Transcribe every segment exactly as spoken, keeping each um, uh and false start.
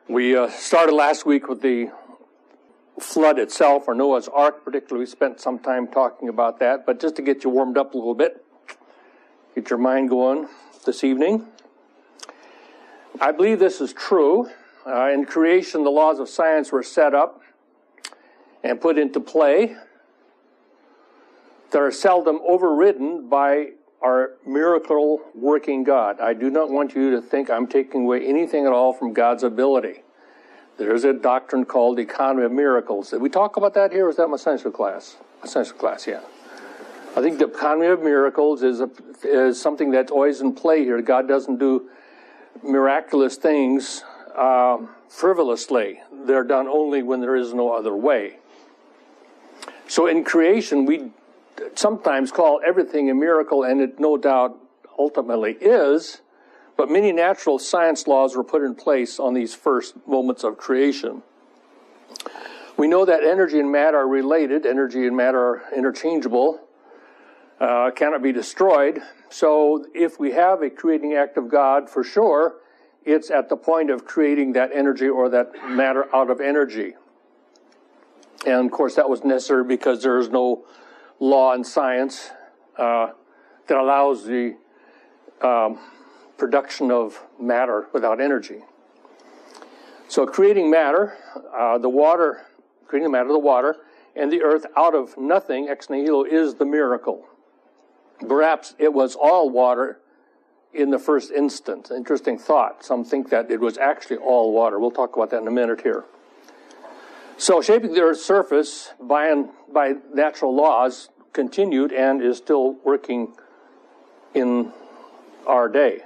We uh, started last week with the flood itself, or Noah's Ark particularly. We spent some time talking about that, but just to get you warmed up a little bit, get your mind going this evening. I believe this is true. Uh, in creation, the laws of science were set up and put into play that are seldom overridden by our miracle working God. I do not want you to think I'm taking away anything at all from God's ability. There's a doctrine called the economy of miracles. Did we talk about that here, or was that my Sunday school class? My Sunday school class, yeah. I think the economy of miracles is, a, is something that's always in play here. God doesn't do miraculous things um, frivolously. They're done only when there is no other way. So in creation, we sometimes call everything a miracle, and it no doubt ultimately is, but many natural science laws were put in place on these first moments of creation. We know that energy and matter are related. Energy and matter are interchangeable, uh, cannot be destroyed. So if we have a creating act of God, for sure, it's at the point of creating that energy or that matter out of energy. And of course that was necessary because there is no law in science uh, that allows the um, production of matter without energy. So creating matter, uh, the water, creating matter, the water, and the earth out of nothing, ex nihilo, is the miracle. Perhaps it was all water in the first instant. Interesting thought. Some think that it was actually all water. We'll talk about that in a minute here. So shaping the earth's surface by, and, by natural laws continued and is still working in our day.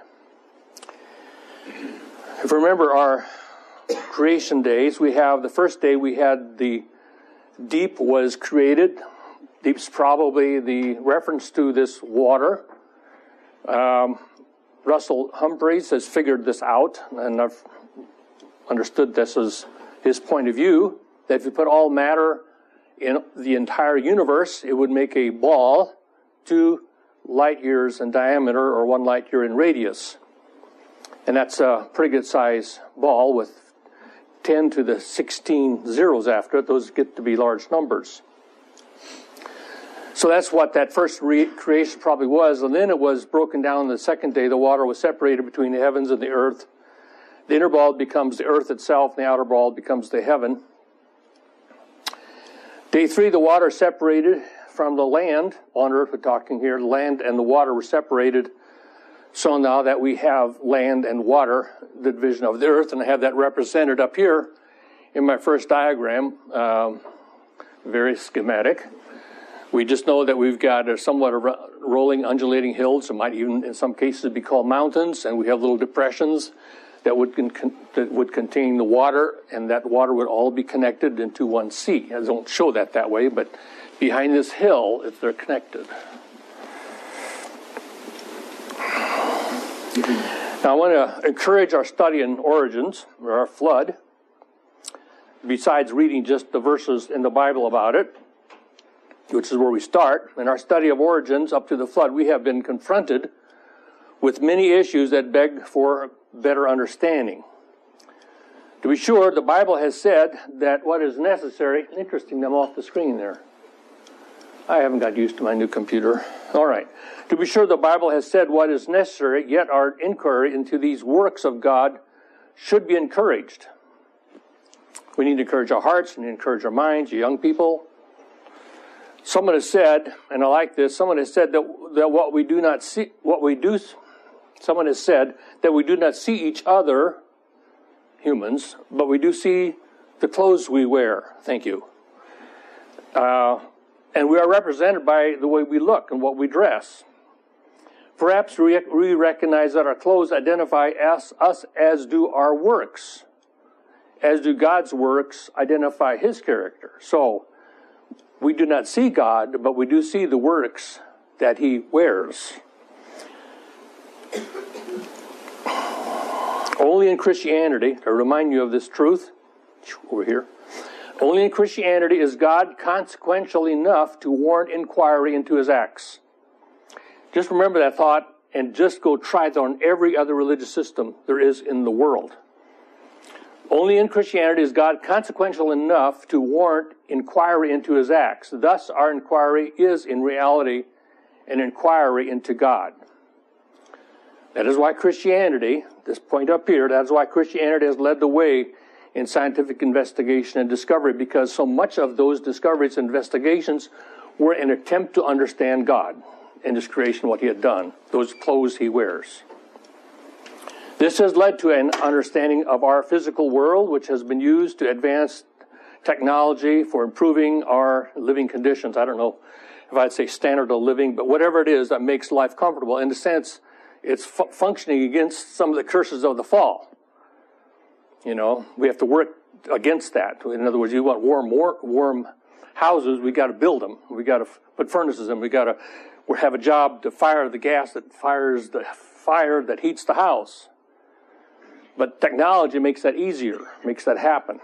If you remember our creation days, we have the first day we had the deep was created. Deep's probably the reference to this water. Um, Russell Humphreys has figured this out, and I've understood this as his point of view, that if you put all matter in the entire universe, it would make a ball two light years in diameter or one light year in radius. And that's a pretty good size ball with ten to the sixteen zeros after it. Those get to be large numbers. So that's what that first re- creation probably was. And then it was broken down the second day. The water was separated between the heavens and the earth. The inner ball becomes the earth itself, and the outer ball becomes the heaven. Day three, the water separated from the land. On earth, we're talking here, the land and the water were separated. So now that we have land and water, the division of the earth, and I have that represented up here in my first diagram, um, very schematic. We just know that we've got a somewhat rolling, undulating hills. It might even, in some cases, be called mountains, and we have little depressions that would con- that would contain the water, and that water would all be connected into one sea. I don't show that that way, but behind this hill, if they're connected. Now, I want to encourage our study in origins, or our flood, besides reading just the verses in the Bible about it, which is where we start. In our study of origins up to the flood, we have been confronted with many issues that beg for better understanding. To be sure, the Bible has said that what is necessary, interesting, I'm off the screen there. I haven't got used to my new computer. All right. To be sure, the Bible has said what is necessary, yet our inquiry into these works of God should be encouraged. We need to encourage our hearts and encourage our minds, you young people. Someone has said, and I like this, someone has said that, that what we do not see, what we do, someone has said that we do not see each other, humans, but we do see the clothes we wear. Thank you. Uh, and we are represented by the way we look and what we dress. Perhaps we recognize that our clothes identify us, us as do our works, as do God's works identify His character. So, we do not see God, but we do see the works that He wears. Only in Christianity, to remind you of this truth, over here, only in Christianity is God consequential enough to warrant inquiry into His acts. Just remember that thought and just go try that on every other religious system there is in the world. Only in Christianity is God consequential enough to warrant inquiry into his acts. Thus, our inquiry is in reality an inquiry into God. That is why Christianity, this point up here, that is why Christianity has led the way in scientific investigation and discovery, because so much of those discoveries and investigations were an attempt to understand God and his creation, what he had done, those clothes he wears. This has led to an understanding of our physical world, which has been used to advance technology for improving our living conditions. I don't know if I'd say standard of living, but whatever it is that makes life comfortable. In a sense, it's fu- functioning against some of the curses of the fall. You know, we have to work against that. In other words, you want warm, warm houses, we got to build them. We got to put furnaces in. We got to we have a job to fire the gas that fires the fire that heats the house. But technology makes that easier, makes that happen.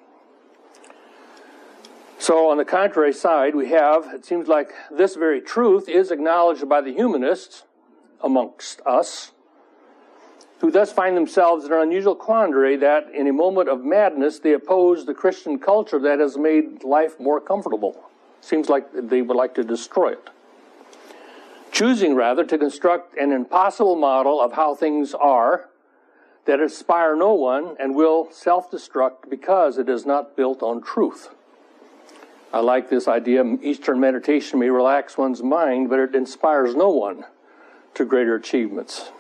So on the contrary side, we have, it seems like this very truth is acknowledged by the humanists amongst us, who thus find themselves in an unusual quandary that in a moment of madness they oppose the Christian culture that has made life more comfortable. Seems like they would like to destroy it. Choosing rather to construct an impossible model of how things are that inspire no one and will self-destruct because it is not built on truth. I like this idea. Eastern meditation may relax one's mind, but it inspires no one to greater achievements.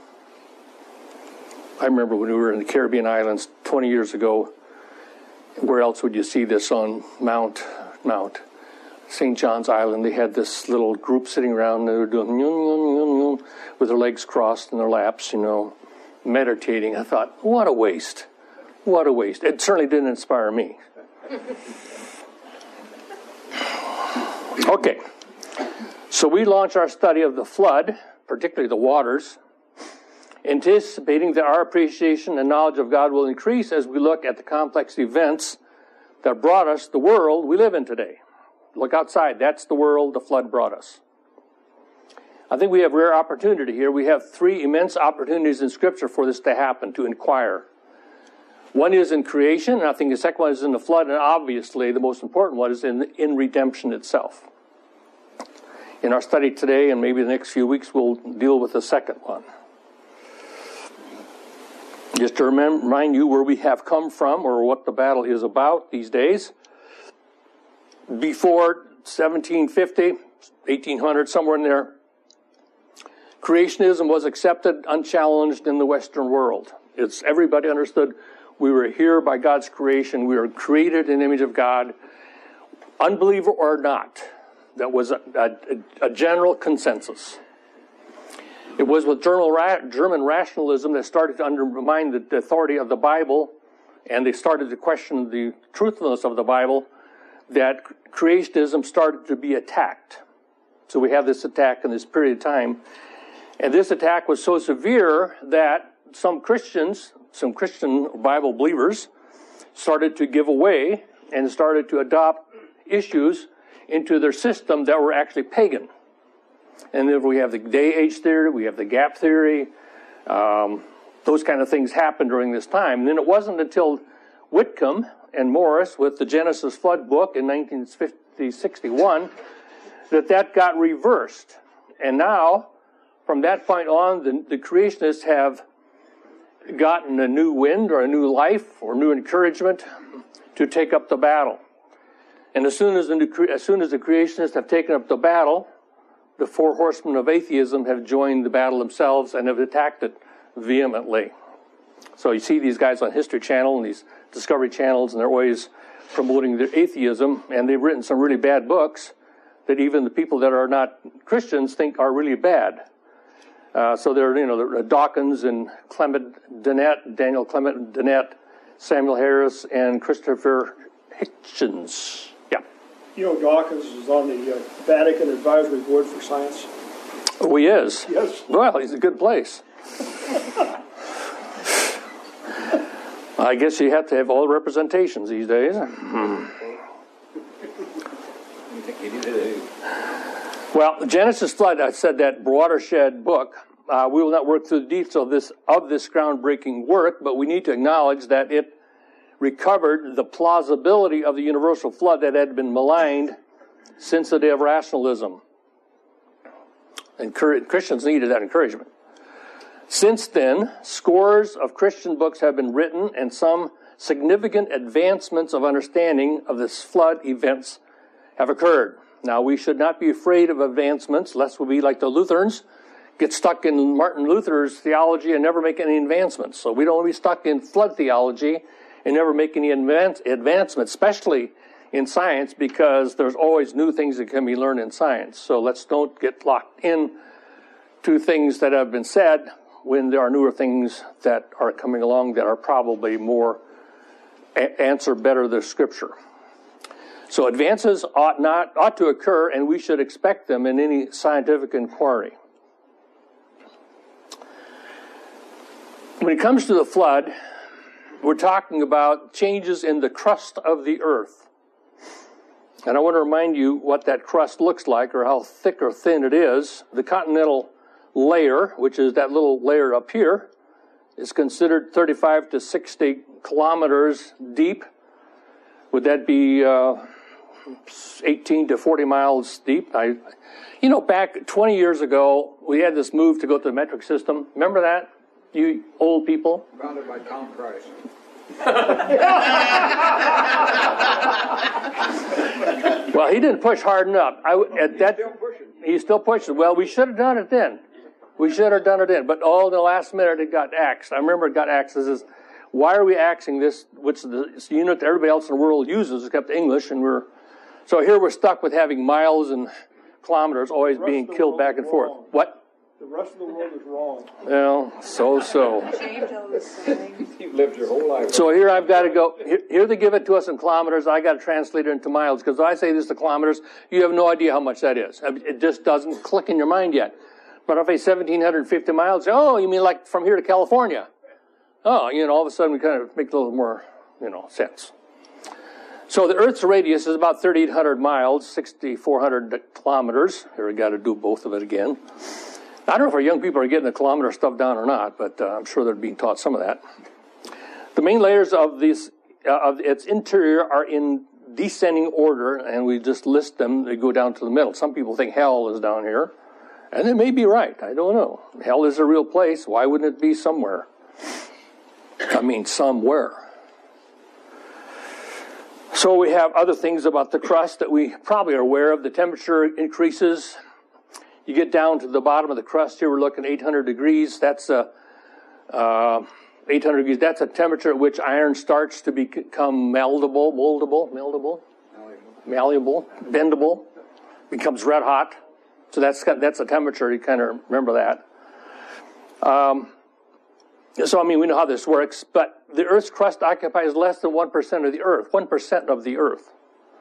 I remember when we were in the Caribbean islands twenty years ago, where else would you see this on Mount, Mount Saint John's Island? They had this little group sitting around, and they were doing yum, yum, yum, yum, with their legs crossed in their laps, you know, meditating. I thought, what a waste. What a waste. It certainly didn't inspire me. Okay. So we launch our study of the flood, particularly the waters, anticipating that our appreciation and knowledge of God will increase as we look at the complex events that brought us the world we live in today. Look outside. That's the world the flood brought us. I think we have rare opportunity here. We have three immense opportunities in Scripture for this to happen, to inquire. One is in creation, and I think the second one is in the flood, and obviously the most important one is in, in redemption itself. In our study today, and maybe the next few weeks, we'll deal with the second one. Just to remind, remind you where we have come from, or what the battle is about these days. Before seventeen fifty, eighteen hundred, somewhere in there, creationism was accepted unchallenged in the Western world. It's everybody understood we were here by God's creation. We were created in the image of God, unbeliever or not. That was a, a, a general consensus. It was with German rationalism that started to undermine the authority of the Bible, and they started to question the truthfulness of the Bible, that creationism started to be attacked. So we have this attack in this period of time. And this attack was so severe that some Christians, some Christian Bible believers, started to give away and started to adopt issues into their system that were actually pagan. And then we have the day-age theory, we have the gap theory. Um, those kind of things happened during this time. And then it wasn't until Whitcomb and Morris with the Genesis Flood book in nineteen sixty-one that that got reversed. And now, from that point on, the, the creationists have gotten a new wind or a new life or new encouragement to take up the battle. And as soon as the, as soon as the creationists have taken up the battle, the four horsemen of atheism have joined the battle themselves and have attacked it vehemently. So you see these guys on History Channel and these Discovery Channels, and they're always promoting their atheism, and they've written some really bad books that even the people that are not Christians think are really bad. Uh, so there are, you know, the Dawkins and Clement Dennett, Daniel Clement Dennett, Samuel Harris, and Christopher Hitchens. Yeah. You know, Dawkins is on the uh, Vatican Advisory Board for Science. Oh, he is? Yes. Well, he's a good place. I guess you have to have all the representations these days. Hmm. Well, Genesis Flood, I said that watershed book. Uh, we will not work through the details of this of this groundbreaking work, but we need to acknowledge that it recovered the plausibility of the universal flood that had been maligned since the day of rationalism. And Christians needed that encouragement. Since then, scores of Christian books have been written, and some significant advancements of understanding of this flood events have occurred. Now, we should not be afraid of advancements, lest we be like the Lutherans, get stuck in Martin Luther's theology and never make any advancements. So we don't want to be stuck in flood theology and never make any advance, advancements, especially in science, because there's always new things that can be learned in science. So let's don't get locked in to things that have been said when there are newer things that are coming along that are probably more a- answer better the Scripture. So advances ought not ought to occur, and we should expect them in any scientific inquiry. When it comes to the flood, we're talking about changes in the crust of the earth. And I want to remind you what that crust looks like, or how thick or thin it is. The continental layer, which is that little layer up here, is considered thirty-five to sixty kilometers deep. Would that be uh, eighteen to forty miles deep? I, you know, back twenty years ago, we had this move to go to the metric system. Remember that, you old people? Founded by Tom Price. Well, he didn't push hard enough. I, at that, Still pushing. he's still pushing. Well, we should have done it then. We should have done it then. But all in the last minute, it got axed. I remember it got axed. This is, why are we axing this, which is the unit that everybody else in the world uses, except English, and we're, so here we're stuck with having miles and kilometers always being killed back and forth. Wrong. What? The rest of the world is wrong. Well, so-so. Change those things. You've lived your whole life. So here I've got to go, here, here they give it to us in kilometers, I got to translate it into miles, because I say this to kilometers, you have no idea how much that is. It just doesn't click in your mind yet. But if I say seventeen fifty miles, oh, you mean like from here to California? Oh, you know, all of a sudden we kind of make a little more, you know, sense. So the Earth's radius is about thirty-eight hundred miles, six thousand four hundred kilometers. Here we got to do both of it again. I don't know if our young people are getting the kilometer stuff down or not, but uh, I'm sure they're being taught some of that. The main layers of these, uh, of its interior are in descending order, and we just list them. They go down to the middle. Some people think hell is down here, and they may be right. I don't know. Hell is a real place. Why wouldn't it be somewhere? I mean, somewhere. So we have other things about the crust that we probably are aware of. The temperature increases. You get down to the bottom of the crust here, we're looking at eight hundred degrees. That's a, uh, eight hundred degrees. That's a temperature at which iron starts to become meldable, moldable, meldable, malleable, bendable, becomes red hot. So that's that's a temperature. You kind of remember that. Um, so I mean, we know how this works. But the Earth's crust occupies less than one percent of the Earth. One percent of the Earth.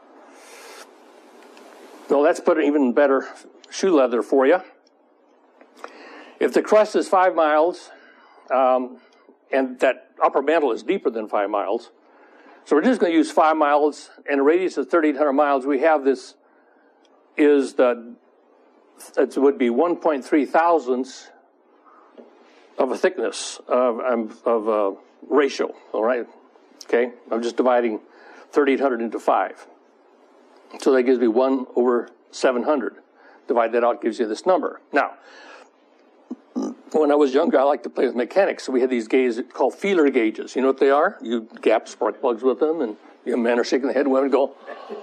So let's put it even better. Shoe leather for you. If the crust is five miles, um, and that upper mantle is deeper than five miles, so we're just going to use five miles, and a radius of thirty-eight hundred miles, we have this, is the, it would be one point three thousandths of a thickness of, of a ratio, all right? Okay, I'm just dividing thirty-eight hundred into five. So that gives me one over seven hundred. Divide that out, gives you this number. Now, when I was younger, I liked to play with mechanics, so we had these gauges called feeler gauges. You know what they are? You gap spark plugs with them, and you know, men are shaking their head, and women go.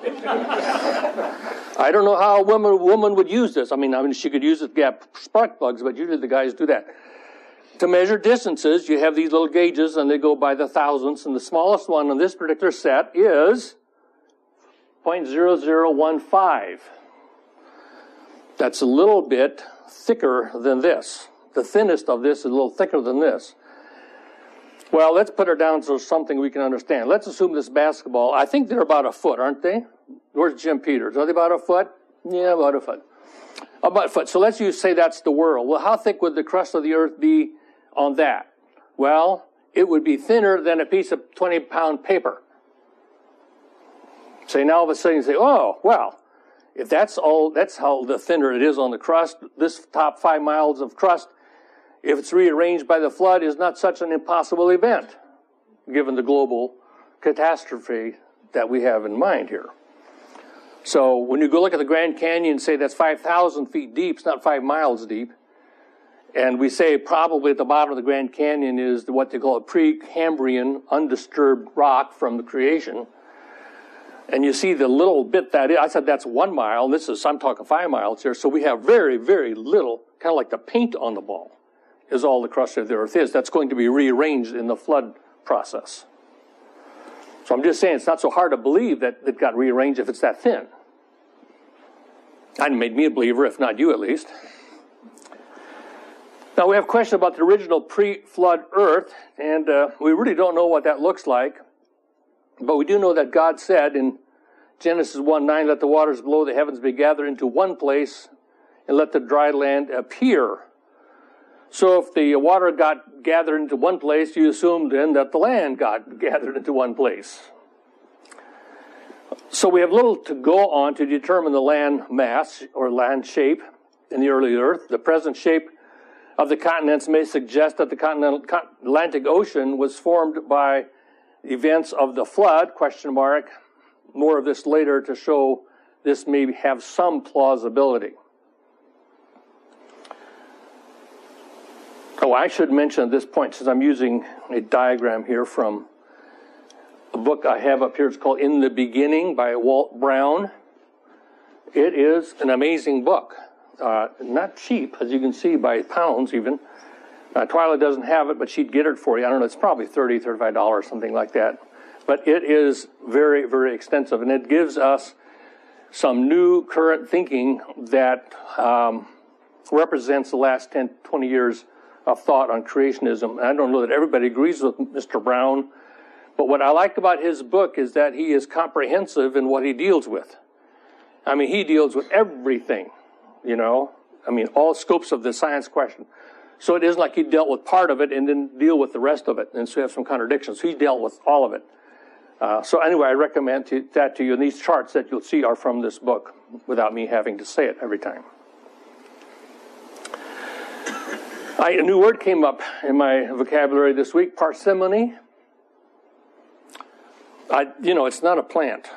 I don't know how a woman, woman would use this. I mean, I mean, she could use it to gap spark plugs, but usually the guys do that. To measure distances, you have these little gauges, and they go by the thousandths, and the smallest one on this particular set is zero point zero zero one five. That's a little bit thicker than this. The thinnest of this is a little thicker than this. Well, let's put it down to something we can understand. Let's assume this basketball, I think they're about a foot, aren't they? Where's Jim Peters? Are they about a foot? Yeah, about a foot. About a foot. So let's use, say that's the world. Well, how thick would the crust of the earth be on that? Well, it would be thinner than a piece of twenty pound paper. Say now all of a sudden you say, oh, well, if that's all, that's how the thinner it is on the crust, this top five miles of crust, if it's rearranged by the flood, is not such an impossible event, given the global catastrophe that we have in mind here. So when you go look at the Grand Canyon and say that's five thousand feet deep, it's not five miles deep. And we say probably at the bottom of the Grand Canyon is what they call a Precambrian undisturbed rock from the creation. And you see the little bit that is, I said that's one mile. This is, I'm talking five miles here. So we have very, very little, kind of like the paint on the ball, is all the crust of the earth is. That's going to be rearranged in the flood process. So I'm just saying it's not so hard to believe that it got rearranged if it's that thin. That made me a believer, if not you at least. Now we have a question about the original pre-flood earth, and uh, we really don't know what that looks like. But we do know that God said in Genesis one nine, let the waters below the heavens be gathered into one place, and let the dry land appear. So if the water got gathered into one place, you assume then that the land got gathered into one place. So we have little to go on to determine the land mass or land shape in the early earth. The present shape of the continents may suggest that the continental Atlantic Ocean was formed by events of the flood, question mark. More of this later to show this may have some plausibility. Oh, I should mention at this point, since I'm using a diagram here from a book I have up here, it's called In the Beginning by Walt Brown. It is an amazing book. Uh, not cheap, as you can see, by pounds even. Uh, Twyla doesn't have it, but she'd get it for you. I don't know, it's probably thirty dollars, thirty-five dollars, something like that. But it is very, very extensive, and it gives us some new current thinking that um, represents the last ten, twenty years of thought on creationism. And I don't know that everybody agrees with Mister Brown, but what I like about his book is that he is comprehensive in what he deals with. I mean, he deals with everything, you know. I mean, all scopes of the science question. So it isn't like he dealt with part of it and didn't deal with the rest of it, and so you have some contradictions. He dealt with all of it. Uh, so anyway, I recommend to, that to you, and these charts that you'll see are from this book without me having to say it every time. I, a new word came up in my vocabulary this week, parsimony. I, you know, it's not a plant.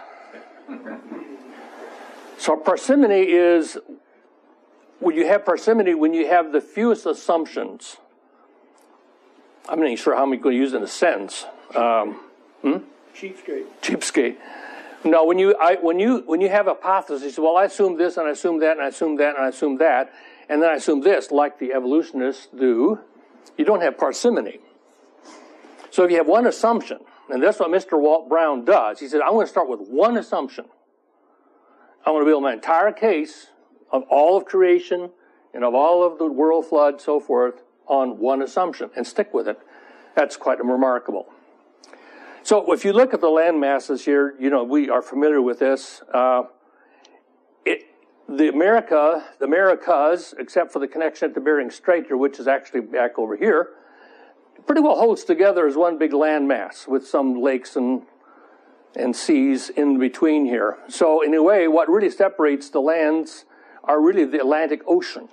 So parsimony is, when you have parsimony, when you have the fewest assumptions. I'm not even sure how I'm going to use it in a sentence. Um, hmm? Cheapskate. Cheapskate. No, when you I, when you when you have a hypothesis, well, I assume this, and I assume that, and I assume that, and I assume that, and then I assume this, like the evolutionists do, you don't have parsimony. So if you have one assumption, and that's what Mister Walt Brown does, he said, I'm going to start with one assumption. I'm going to build my entire case of all of creation and of all of the world flood, so forth, on one assumption, and stick with it. That's quite remarkable. So if you look at the land masses here, you know, we are familiar with this. Uh, it, the America, the Americas, except for the connection to Bering Strait here, which is actually back over here, pretty well holds together as one big land mass with some lakes and and seas in between here. So in a way, what really separates the lands are really the Atlantic Ocean.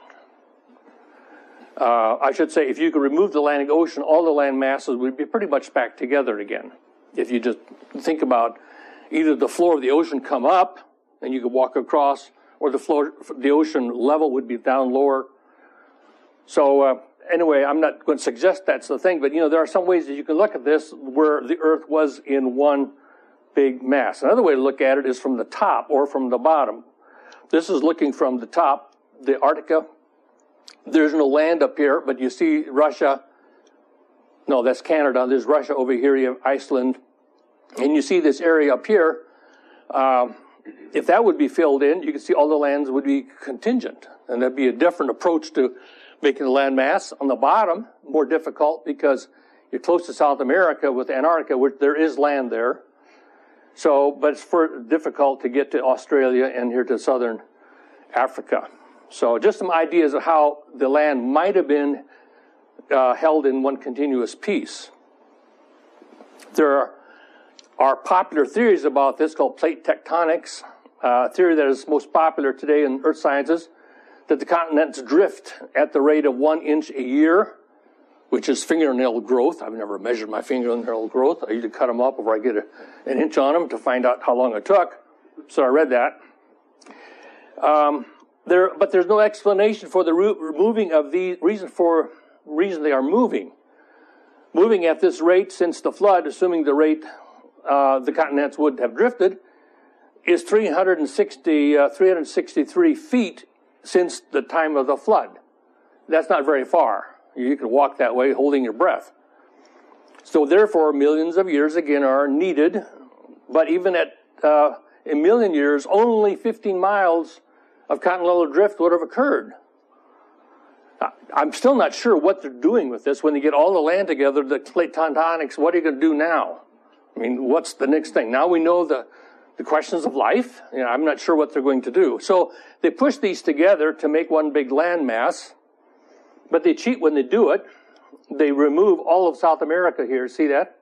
Uh, I should say, if you could remove the Atlantic Ocean, all the land masses would be pretty much back together again. If you just think about either the floor of the ocean come up and you could walk across, or the floor, the ocean level would be down lower. So uh, anyway, I'm not going to suggest that's the thing, but you know, there are some ways that you can look at this where the earth was in one big mass. Another way to look at it is from the top or from the bottom. This is looking from the top, the Antarctica. There's no land up here, but you see Russia. No, that's Canada. There's Russia over here. You have Iceland. And you see this area up here. Um, if that would be filled in, you can see all the lands would be contingent. And that'd be a different approach to making the land mass. On the bottom, more difficult because you're close to South America with Antarctica, where there is land there. So, but it's for difficult to get to Australia and here to southern Africa. So just some ideas of how the land might have been uh, held in one continuous piece. There are, are popular theories about this called plate tectonics, uh, a theory that is most popular today in earth sciences, that the continents drift at the rate of one inch a year. which is fingernail growth. I've never measured my fingernail growth. I usually cut them up before I get a, an inch on them to find out how long it took. So I read that. Um, there, but there's no explanation for the removing of the reason for reason they are moving. Moving at this rate since the flood, assuming the rate uh, the continents would have drifted, is three hundred sixty, uh, three hundred sixty-three feet since the time of the flood. That's not very far. You can walk that way holding your breath. So therefore, millions of years again are needed, but even at uh, a million years, only fifteen miles of continental drift would have occurred. I'm still not sure what they're doing with this. When they get all the land together, the plate tectonics, what are you going to do now? I mean, what's the next thing? Now we know the, the questions of life. You know, I'm not sure what they're going to do. So they push these together to make one big landmass, but they cheat when they do it. They remove all of South America here. See that?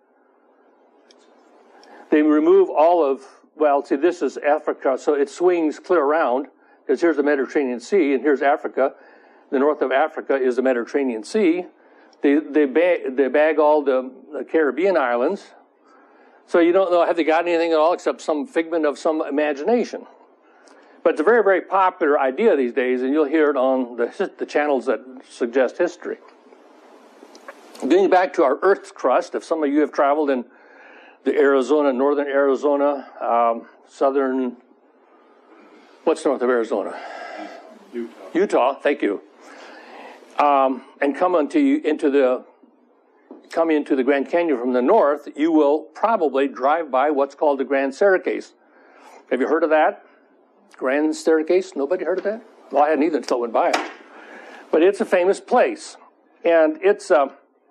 They remove all of, well, see, this is Africa, so it swings clear around, because here's the Mediterranean Sea, and here's Africa. The north of Africa is the Mediterranean Sea. They they bag, they bag all the, the Caribbean islands. So you don't know, have they got anything at all except some figment of some imagination? But it's a very, very popular idea these days, and you'll hear it on the, the channels that suggest history. Getting back to our Earth's crust, if some of you have traveled in the Arizona, northern Arizona, um, southern, what's north of Arizona? Utah. Utah, thank you. Um, and come into into the come into the Grand Canyon from the north, you will probably drive by what's called the Grand Staircase. Have you heard of that? Grand Staircase? Nobody heard of that? Well, I hadn't either until I went by it. But it's a famous place, and it's uh,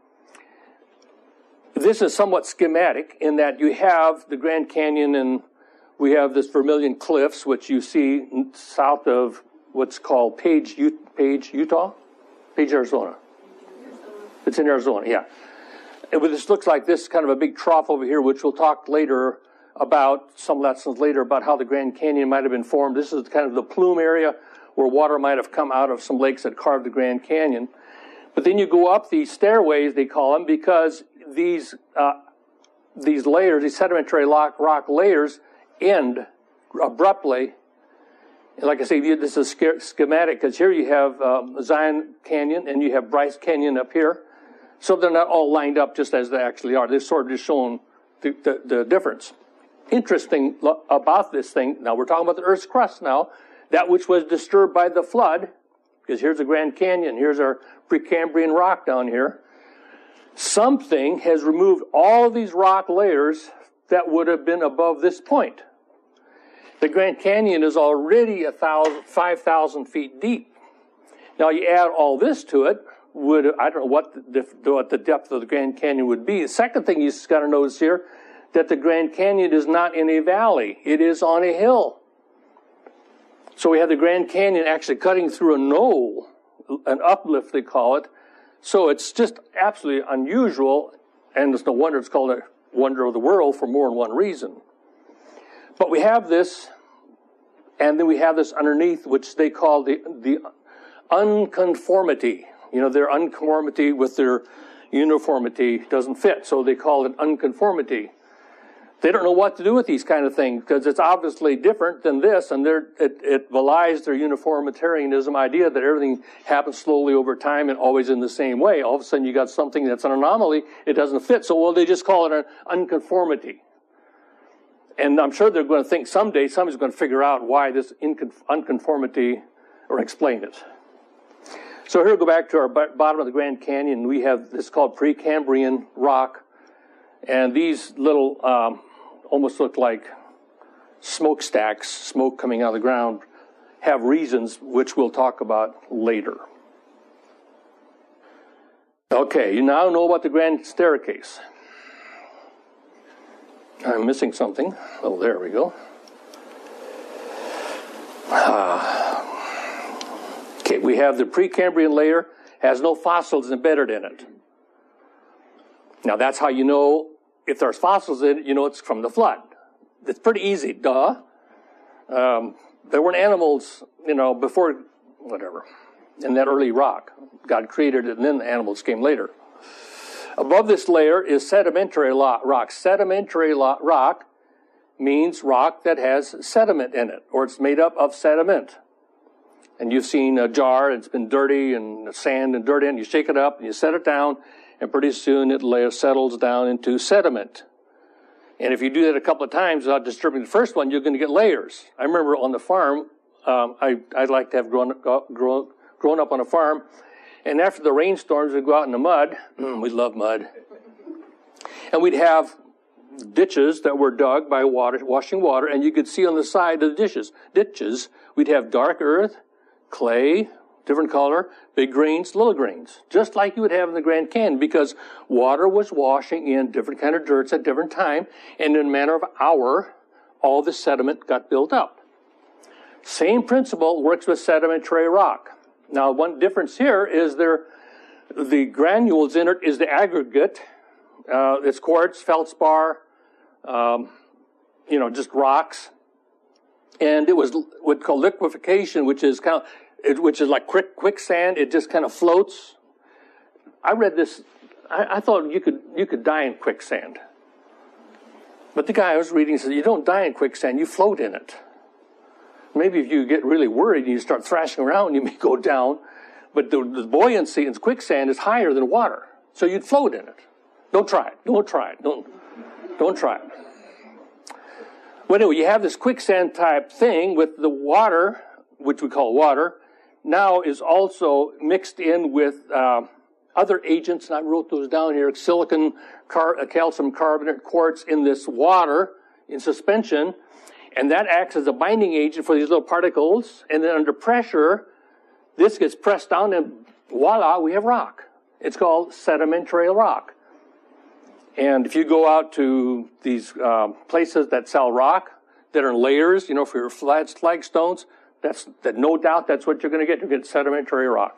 this is somewhat schematic in that you have the Grand Canyon, and we have this Vermilion Cliffs, which you see south of what's called Page, Page, Utah? Page, Arizona. It's in Arizona, yeah. And this looks like this kind of a big trough over here, which we'll talk later about, some lessons later, about how the Grand Canyon might have been formed. This is kind of the plume area where water might have come out of some lakes that carved the Grand Canyon. But then you go up these stairways, they call them, because these uh, these layers, these sedimentary rock, rock layers, end abruptly. Like I say, this is schematic, because here you have um, Zion Canyon and you have Bryce Canyon up here. So they're not all lined up just as they actually are. They're sort of just showing the, the, the difference. Interesting about this thing, now we're talking about the Earth's crust now, that which was disturbed by the flood, because here's the Grand Canyon, here's our Precambrian rock down here. Something has removed all of these rock layers that would have been above this point. The Grand Canyon is already a thousand, five thousand feet deep. Now you add all this to it, would I don't know what the, what the depth of the Grand Canyon would be. The second thing you've got to notice here, that the Grand Canyon is not in a valley. It is on a hill. So we have the Grand Canyon actually cutting through a knoll, an uplift they call it. So it's just absolutely unusual, and it's no wonder it's called a wonder of the world for more than one reason. But we have this, and then we have this underneath, which they call the the unconformity. You know, their unconformity with their uniformity doesn't fit, so they call it unconformity. They don't know what to do with these kind of things, because it's obviously different than this, and it, it belies their uniformitarianism idea that everything happens slowly over time and always in the same way. All of a sudden you got something that's an anomaly, it doesn't fit, so well, they just call it an unconformity. And I'm sure they're going to think someday somebody's going to figure out why this unconformity, or explain it. So here we go back to our bottom of the Grand Canyon. We have this called Precambrian rock. And these little, um, almost look like smokestacks, smoke coming out of the ground, have reasons which we'll talk about later. Okay, you now know about the Grand Staircase. I'm missing something. Oh, there we go. Uh, okay, we have the Precambrian layer, has no fossils embedded in it. Now, that's how you know if there's fossils in it, you know it's from the flood. It's pretty easy, duh. Um, there weren't animals, you know, before, whatever, in that early rock. God created it, and then the animals came later. Above this layer is sedimentary rock. Sedimentary rock means rock that has sediment in it, or it's made up of sediment. And you've seen a jar, it's been dirty and sand and dirt in it. You shake it up and you set it down, and pretty soon it layer settles down into sediment. And if you do that a couple of times without disturbing the first one, you're going to get layers. I remember on the farm, um, I, I'd like to have grown, grown, grown up on a farm, and after the rainstorms, we'd go out in the mud. We love mud. And we'd have ditches that were dug by water, washing water, and you could see on the side of the dishes, ditches, we'd have dark earth, clay, different color, big grains, little grains, just like you would have in the Grand Canyon, because water was washing in different kind of dirts at different time, and in a matter of an hour, all the sediment got built up. Same principle works with sedimentary rock. Now, one difference here is there, the granules in it is the aggregate. Uh, it's quartz, feldspar, um, you know, just rocks. And it was what's called liquefaction, which is kind of, it, which is like quick quicksand. It just kind of floats. I read this. I, I thought you could you could die in quicksand. But the guy I was reading said, you don't die in quicksand, you float in it. Maybe if you get really worried and you start thrashing around, you may go down. But the, the buoyancy in quicksand is higher than water. So you'd float in it. Don't try it. Don't try it. Don't, don't try it. Well, anyway, you have this quicksand type thing with the water, which we call water, now is also mixed in with uh, other agents, and I wrote those down here, silicon, car, uh, calcium carbonate, quartz in this water in suspension, and that acts as a binding agent for these little particles, and then under pressure, this gets pressed down, and voila, we have rock. It's called sedimentary rock. And if you go out to these uh, places that sell rock, that are in layers, you know, for your flat flagstones, that's that no doubt that's what you're going to get. You get sedimentary rock.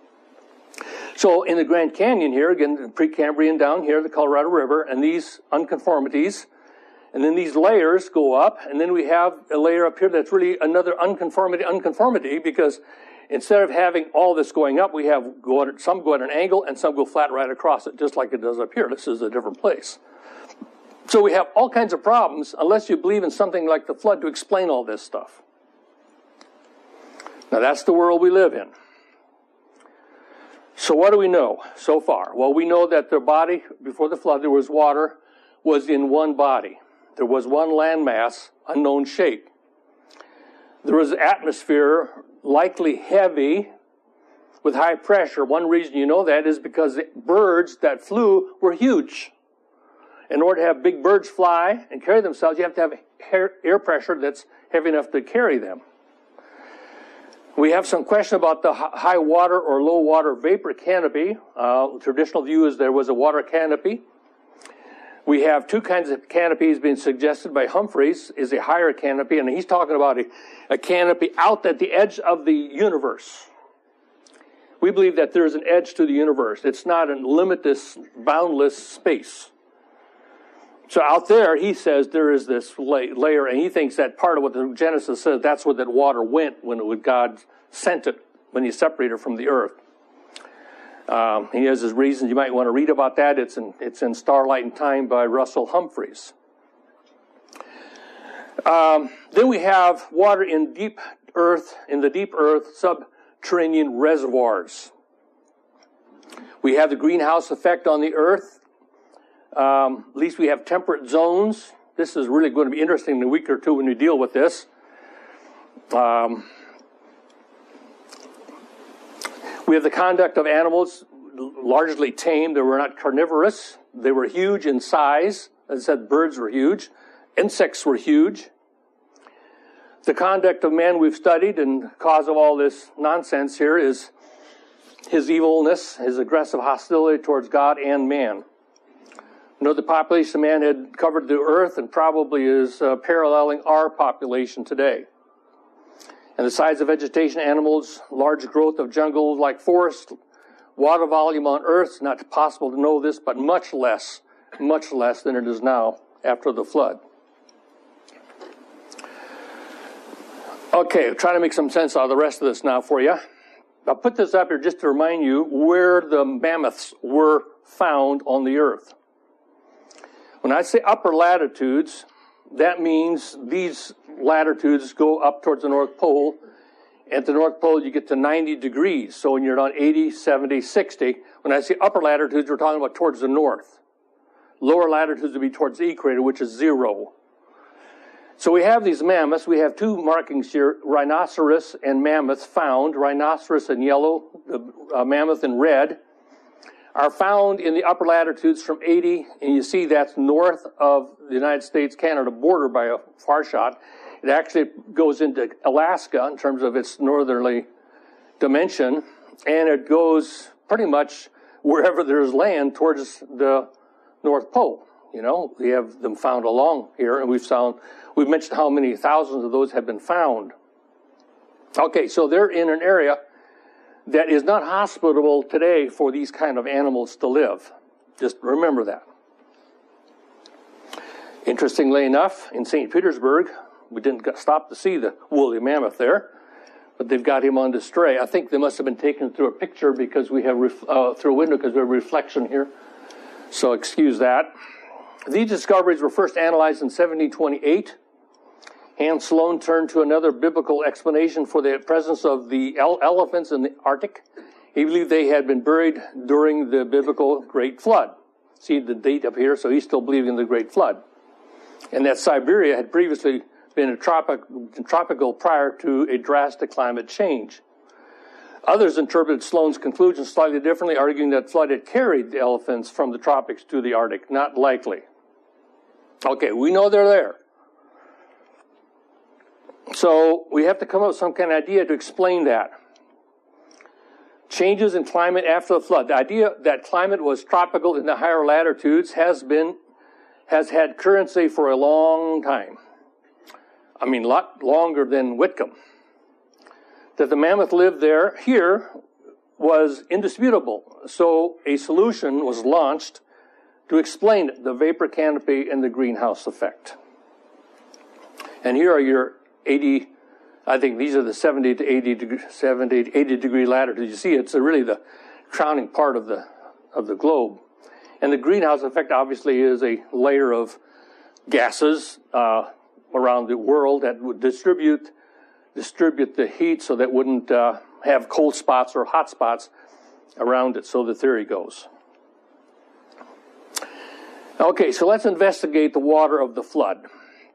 So in the Grand Canyon here, again, the Precambrian down here, the Colorado River, and these unconformities, and then these layers go up, and then we have a layer up here that's really another unconformity, unconformity, because instead of having all this going up, we have go at, some go at an angle and some go flat right across it, just like it does up here. This is a different place. So we have all kinds of problems unless you believe in something like the flood to explain all this stuff. Now that's the world we live in. So what do we know so far? Well, we know that the body, before the flood, there was water, was in one body. There was one landmass, unknown shape. There was atmosphere, likely heavy, with high pressure. One reason you know that is because the birds that flew were huge. In order to have big birds fly and carry themselves, you have to have air pressure that's heavy enough to carry them. We have some question about the high water or low water vapor canopy. Uh, traditional view is there was a water canopy. We have two kinds of canopies being suggested by Humphreys, is a higher canopy, and he's talking about a, a canopy out at the edge of the universe. We believe that there is an edge to the universe. It's not a limitless, boundless space. So out there, he says there is this layer, and he thinks that part of what the Genesis says, that's where that water went when it, God sent it, when he separated it from the earth. Um, he has his reasons. You might want to read about that. It's in, it's in Starlight and Time by Russell Humphreys. Um, then we have water in deep earth, in the deep earth, subterranean reservoirs. We have the greenhouse effect on the earth. Um, at least we have temperate zones. This is really going to be interesting in a week or two when we deal with this. Um, we have the conduct of animals largely tame. They were not carnivorous. They were huge in size. As I said, birds were huge. Insects were huge. The conduct of man we've studied, and the cause of all this nonsense here is his evilness, his aggressive hostility towards God and man. You know, the population of man had covered the earth and probably is uh, paralleling our population today. And the size of vegetation, animals, large growth of jungle like forest, water volume on earth, it's not possible to know this, but much less, much less than it is now after the flood. Okay, I'll try to make some sense out of the rest of this now for you. I'll put this up here just to remind you where the mammoths were found on the earth. When I say upper latitudes, that means these latitudes go up towards the North Pole. At the North Pole, you get to ninety degrees. So when you're on eighty, seventy, sixty, when I say upper latitudes, we're talking about towards the north. Lower latitudes would be towards the equator, which is zero. So we have these mammoths. We have two markings here, rhinoceros and mammoth found. Rhinoceros in yellow, the uh, mammoth in red, are found in the upper latitudes from eighty, and you see that's north of the United States-Canada border by a far shot. It actually goes into Alaska in terms of its northerly dimension, and it goes pretty much wherever there's land towards the North Pole. You know, we have them found along here, and we've found, we've mentioned how many thousands of those have been found. Okay, so they're in an area that is not hospitable today for these kind of animals to live. Just remember that. Interestingly enough, in Saint Petersburg, we didn't stop to see the woolly mammoth there, but they've got him on display. I think they must have been taken through a picture because we have, ref- uh, through a window because we have reflection here. So excuse that. These discoveries were first analyzed in seventeen twenty-eight. Hans Sloane turned to another biblical explanation for the presence of the ele- elephants in the Arctic. He believed they had been buried during the biblical Great Flood. See the date up here, so he's still believing in the Great Flood. And that Siberia had previously been a tropic, tropical prior to a drastic climate change. Others interpreted Sloane's conclusion slightly differently, arguing that flood had carried the elephants from the tropics to the Arctic. Not likely. Okay, we know they're there. So we have to come up with some kind of idea to explain that. Changes in climate after the flood. The idea that climate was tropical in the higher latitudes has been, has had currency for a long time. I mean, a lot longer than Whitcomb. That the mammoth lived there, here, was indisputable. So a solution was launched to explain it, the vapor canopy and the greenhouse effect. And here are your eighty, I think these are the seventy to eighty degree, seventy to eighty degree latitudes. You see, it's really the crowning part of the, of the globe. And the greenhouse effect obviously is a layer of gases, uh, around the world that would distribute distribute the heat so that it wouldn't uh, have cold spots or hot spots around it, so the theory goes. Okay, so let's investigate the water of the flood.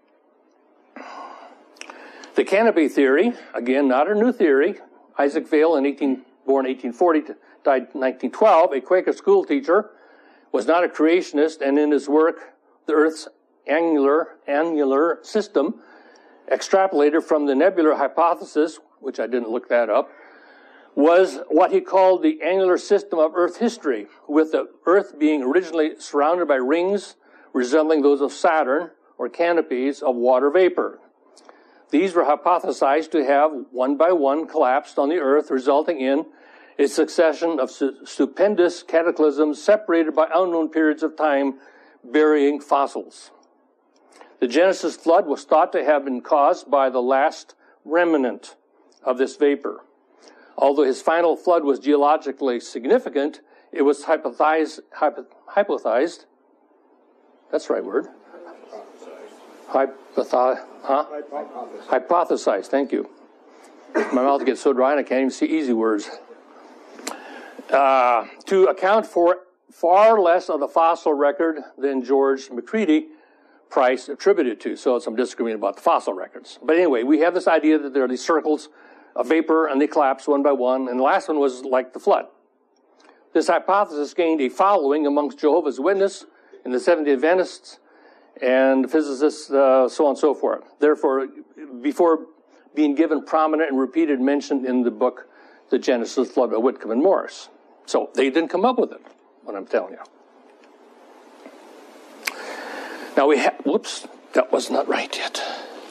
The canopy theory, again, not a new theory. Isaac Vail, in eighteen, born eighteen forty, died nineteen twelve, a Quaker school teacher, was not a creationist, and in his work, The Earth's Annular, annular System, extrapolated from the nebular hypothesis, which I didn't look that up, was what he called the annular system of Earth history, with the Earth being originally surrounded by rings resembling those of Saturn, or canopies of water vapor. These were hypothesized to have, one by one, collapsed on the Earth, resulting in a succession of stupendous cataclysms separated by unknown periods of time, burying fossils. The Genesis flood was thought to have been caused by the last remnant of this vapor. Although his final flood was geologically significant, it was hypothesized, hypothesized, that's the right word, hypothesized, huh? Hypothesized. Hypothesized, thank you. My mouth gets so dry and I can't even see easy words. Uh, to account for far less of the fossil record than George McCready Price attributed to. So some disagreement about the fossil records. But anyway, we have this idea that there are these circles of vapor and they collapse one by one. And the last one was like the flood. This hypothesis gained a following amongst Jehovah's Witnesses and the Seventh-day Adventists and physicists, uh, so on and so forth. Therefore, before being given prominent and repeated mention in the book, The Genesis Flood by Whitcomb and Morris. So they didn't come up with it, what I'm telling you. Now we have, whoops, that was not right yet.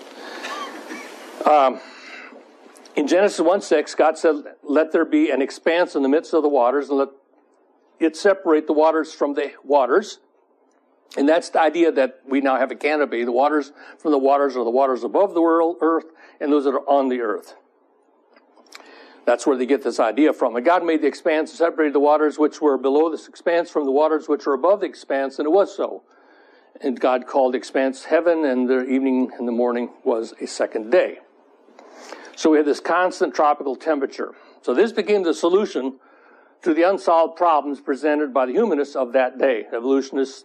Um, in Genesis one six, God said, let there be an expanse in the midst of the waters, and let it separate the waters from the waters. And that's the idea that we now have a canopy. The waters from the waters are the waters above the world, earth, and those that are on the earth. That's where they get this idea from. And God made the expanse and separated the waters which were below this expanse from the waters which were above the expanse, and it was so. And God called the expanse heaven, and the evening and the morning was a second day. So we had this constant tropical temperature. So this became the solution to the unsolved problems presented by the humanists of that day, evolutionists,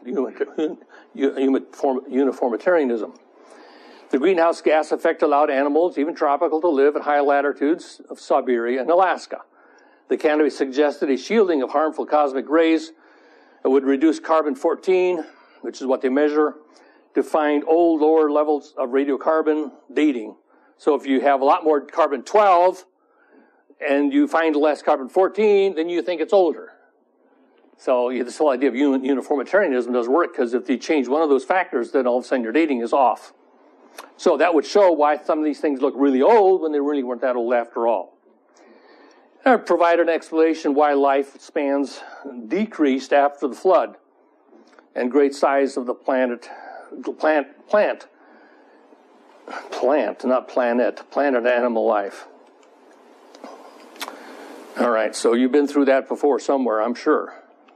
uniformitarianism. The greenhouse gas effect allowed animals, even tropical, to live at high latitudes of Siberia and Alaska. The canopy suggested a shielding of harmful cosmic rays that would reduce carbon fourteen, which is what they measure, to find old lower levels of radiocarbon dating. So if you have a lot more carbon twelve and you find less carbon fourteen, then you think it's older. So this whole idea of uniformitarianism doesn't work, because if you change one of those factors, then all of a sudden your dating is off. So that would show why some of these things look really old when they really weren't that old after all. I provide an explanation why life spans decreased after the flood and great size of the planet, plant, plant, plant, not planet, planet animal life. All right, so you've been through that before somewhere, I'm sure.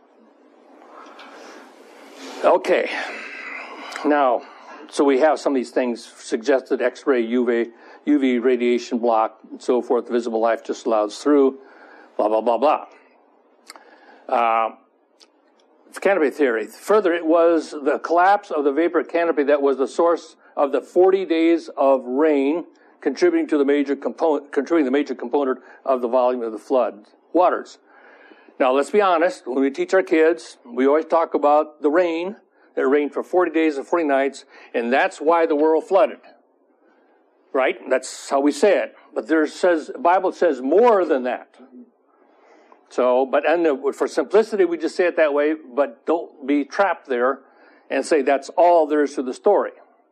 Okay, now, so we have some of these things suggested: X-ray, U V, U V radiation block, and so forth. Visible life just allows through, blah, blah, blah, blah. Uh, canopy theory. Further, it was the collapse of the vapor canopy that was the source of the forty days of rain, contributing to the major component, contributing the major component of the volume of the flood waters. Now, let's be honest. When we teach our kids, we always talk about the rain. It rained for forty days and forty nights, and that's why the world flooded. Right? That's how we say it. But there says, the Bible says more than that. So, but and the, for simplicity, we just say it that way, but don't be trapped there and say that's all there is to the story.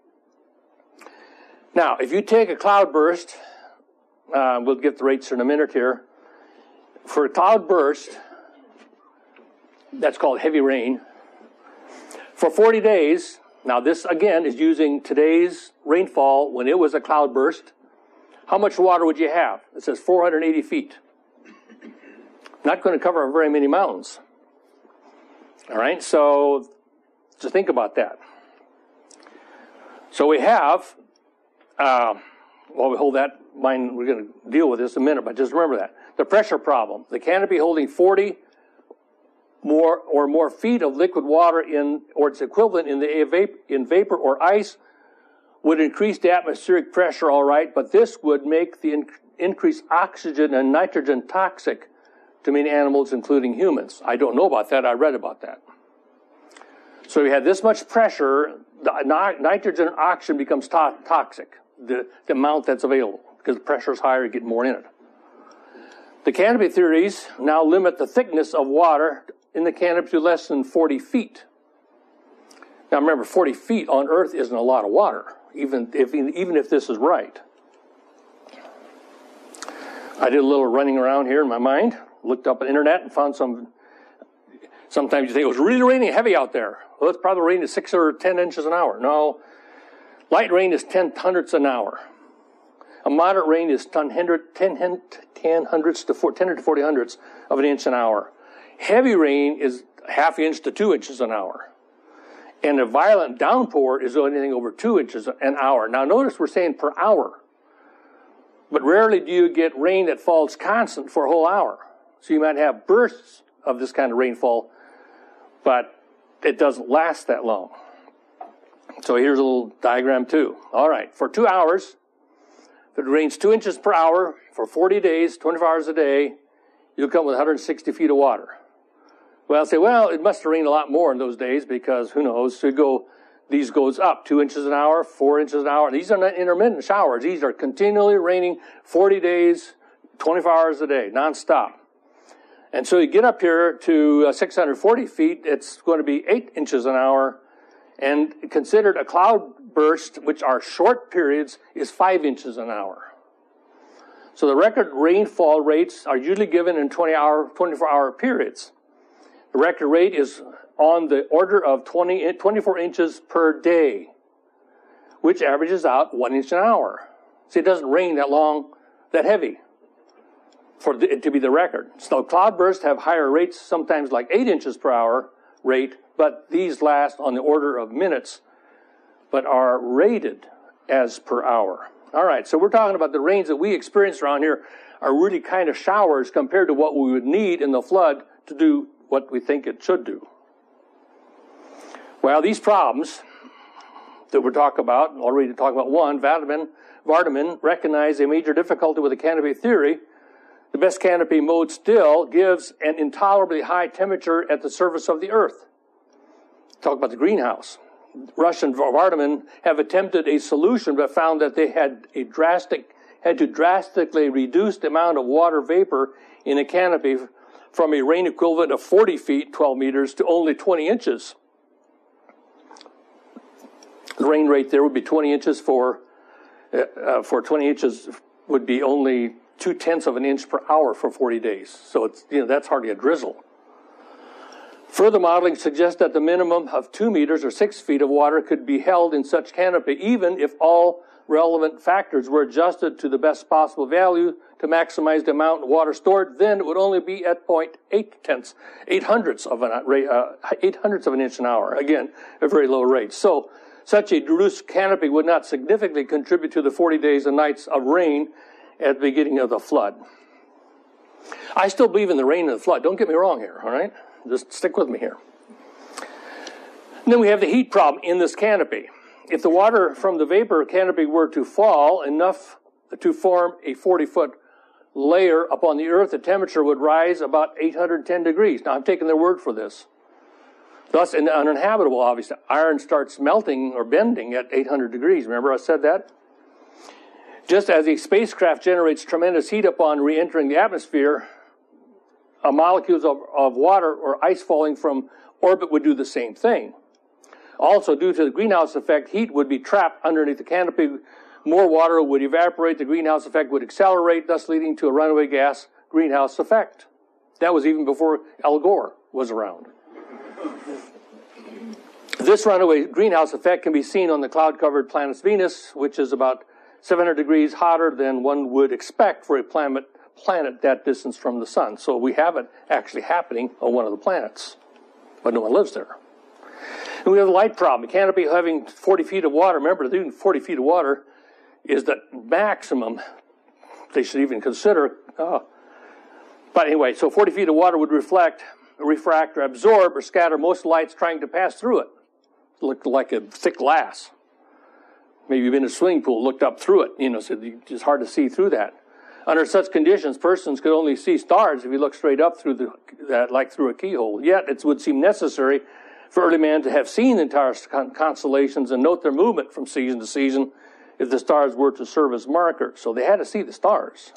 Now, if you take a cloudburst, uh, we'll get the rates in a minute here. For a cloudburst, that's called heavy rain. For forty days, now this again is using today's rainfall when it was a cloudburst. How much water would you have? It says four hundred eighty feet. Not going to cover very many mountains. All right, so just think about that. So we have, uh, well, we hold that in mind, we're going to deal with this in a minute, but just remember that. The pressure problem. The canopy holding forty more or more feet of liquid water in, or its equivalent in the in vapor or ice, would increase the atmospheric pressure, all right, but this would make the in, increased oxygen and nitrogen toxic to many animals, including humans. I don't know about that. I read about that. So you had this much pressure, the nitrogen and oxygen becomes to- toxic, the, the amount that's available, because the pressure is higher, you get more in it. The canopy theories now limit the thickness of water in the canopy to less than forty feet. Now remember, forty feet on Earth isn't a lot of water, even if, even if this is right. I did a little running around here in my mind, looked up on the internet and found some, sometimes you think it was really raining heavy out there. Well, it's probably raining six or ten inches an hour. No, light rain is ten hundredths an hour. A moderate rain is ten, ten, ten hundredths to four, ten to forty hundredths of an inch an hour. Heavy rain is half inch to two inches an hour. And a violent downpour is anything over two inches an hour. Now notice we're saying per hour. But rarely do you get rain that falls constant for a whole hour. So you might have bursts of this kind of rainfall, but it doesn't last that long. So here's a little diagram too. All right, for two hours, if it rains two inches per hour for forty days, twenty-four hours a day, you'll come with one hundred sixty feet of water. Well, I'll say, well, it must have rained a lot more in those days because who knows? So you go, these goes up two inches an hour, four inches an hour. These are not intermittent showers. These are continually raining forty days, twenty-four hours a day, nonstop. And so you get up here to uh, six hundred forty feet, it's going to be eight inches an hour. And considered a cloud burst, which are short periods, is five inches an hour. So the record rainfall rates are usually given in twenty-hour, twenty-four hour periods. The record rate is on the order of twenty, twenty-four inches per day, which averages out one inch an hour. See, it doesn't rain that long, that heavy. for the, it to be the record. So cloudbursts have higher rates, sometimes like eight inches per hour rate, but these last on the order of minutes, but are rated as per hour. All right, so we're talking about the rains that we experience around here are really kind of showers compared to what we would need in the flood to do what we think it should do. Well, these problems that we're talking about, already talking about one, Vardaman, Vardaman recognized a major difficulty with the canopy theory. The best canopy mode still gives an intolerably high temperature at the surface of the earth. Talk about the greenhouse. Rush and Vardaman have attempted a solution, but found that they had a drastic, had to drastically reduce the amount of water vapor in a canopy from a rain equivalent of forty feet, twelve meters, to only twenty inches. The rain rate there would be twenty inches for, uh, for twenty inches would be only two tenths of an inch per hour for forty days. So it's, you know, that's hardly a drizzle. Further modeling suggests that the minimum of two meters or six feet of water could be held in such canopy, even if all relevant factors were adjusted to the best possible value to maximize the amount of water stored. Then it would only be at zero point eight tenths, eight hundredths of an uh, eight hundredths of an inch an hour. Again, a very low rate. So such a reduced canopy would not significantly contribute to the forty days and nights of rain at the beginning of the flood. I still believe in the rain and the flood. Don't get me wrong here, all right? Just stick with me here. And then we have the heat problem in this canopy. If the water from the vapor canopy were to fall enough to form a forty-foot layer upon the earth, the temperature would rise about eight hundred ten degrees. Now, I'm taking their word for this. Thus, uninhabitable, obviously. Iron starts melting or bending at eight hundred degrees. Remember I said that? Just as a spacecraft generates tremendous heat upon re-entering the atmosphere, uh, molecules of, of water or ice falling from orbit would do the same thing. Also, due to the greenhouse effect, heat would be trapped underneath the canopy. More water would evaporate. The greenhouse effect would accelerate, thus leading to a runaway gas greenhouse effect. That was even before Al Gore was around. This runaway greenhouse effect can be seen on the cloud-covered planet Venus, which is about seven hundred degrees hotter than one would expect for a planet, planet that distance from the sun. So we have it actually happening on one of the planets, but no one lives there. And we have the light problem. A canopy having forty feet of water, remember, even forty feet of water is the maximum they should even consider. Uh, but anyway, so forty feet of water would reflect, refract, or absorb, or scatter most lights trying to pass through it. It looked like a thick glass. Maybe you've been in a swimming pool, looked up through it, you know, so it's hard to see through that. Under such conditions, persons could only see stars if you look straight up through the, that, like through a keyhole. Yet it would seem necessary for early man to have seen the entire constellations and note their movement from season to season if the stars were to serve as markers. So they had to see the stars.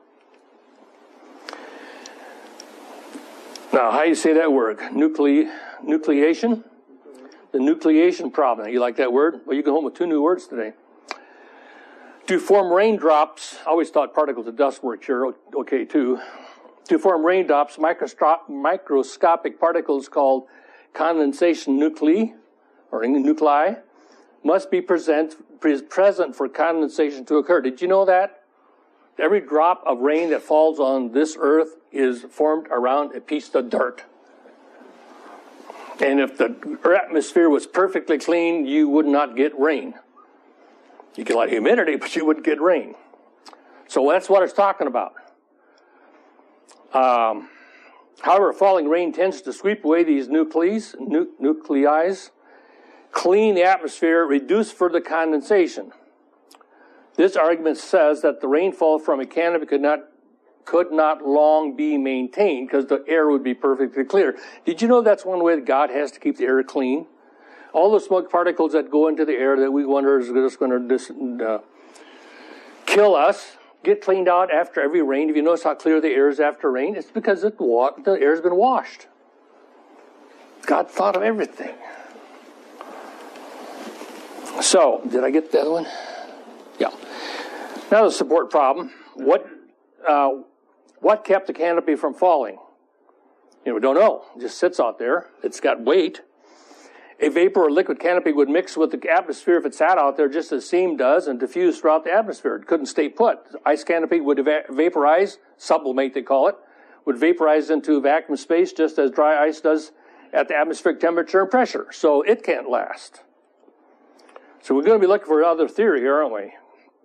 Now, how do you say that word? Nucle- nucleation? The nucleation problem. You like that word? Well, you go home with two new words today. To form raindrops, I always thought particles of dust worked here, okay, too. To form raindrops, microscopic, microscopic particles called condensation nuclei, or nuclei, must be present, present for condensation to occur. Did you know that? Every drop of rain that falls on this earth is formed around a piece of dirt. And if the atmosphere was perfectly clean, you would not get rain. You get a lot of humidity, but you wouldn't get rain. So that's what it's talking about. Um, however, falling rain tends to sweep away these nuclei, nu- nuclei, clean the atmosphere, reduce further condensation. This argument says that the rainfall from a canopy could not could not long be maintained because the air would be perfectly clear. Did you know that's one way that God has to keep the air clean? All the smoke particles that go into the air that we wonder is just going to uh, kill us get cleaned out after every rain. If you notice how clear the air is after rain, it's because it wa- the air's been washed. God thought of everything. So, did I get the other one? Yeah. Now the support problem. What uh, what kept the canopy from falling? You know, we don't know. It just sits out there. It's got weight. A vapor or liquid canopy would mix with the atmosphere if it sat out there just as steam does and diffuse throughout the atmosphere. It couldn't stay put. Ice canopy would eva- vaporize, sublimate they call it, would vaporize into vacuum space just as dry ice does at the atmospheric temperature and pressure. So it can't last. So we're going to be looking for another theory here, aren't we?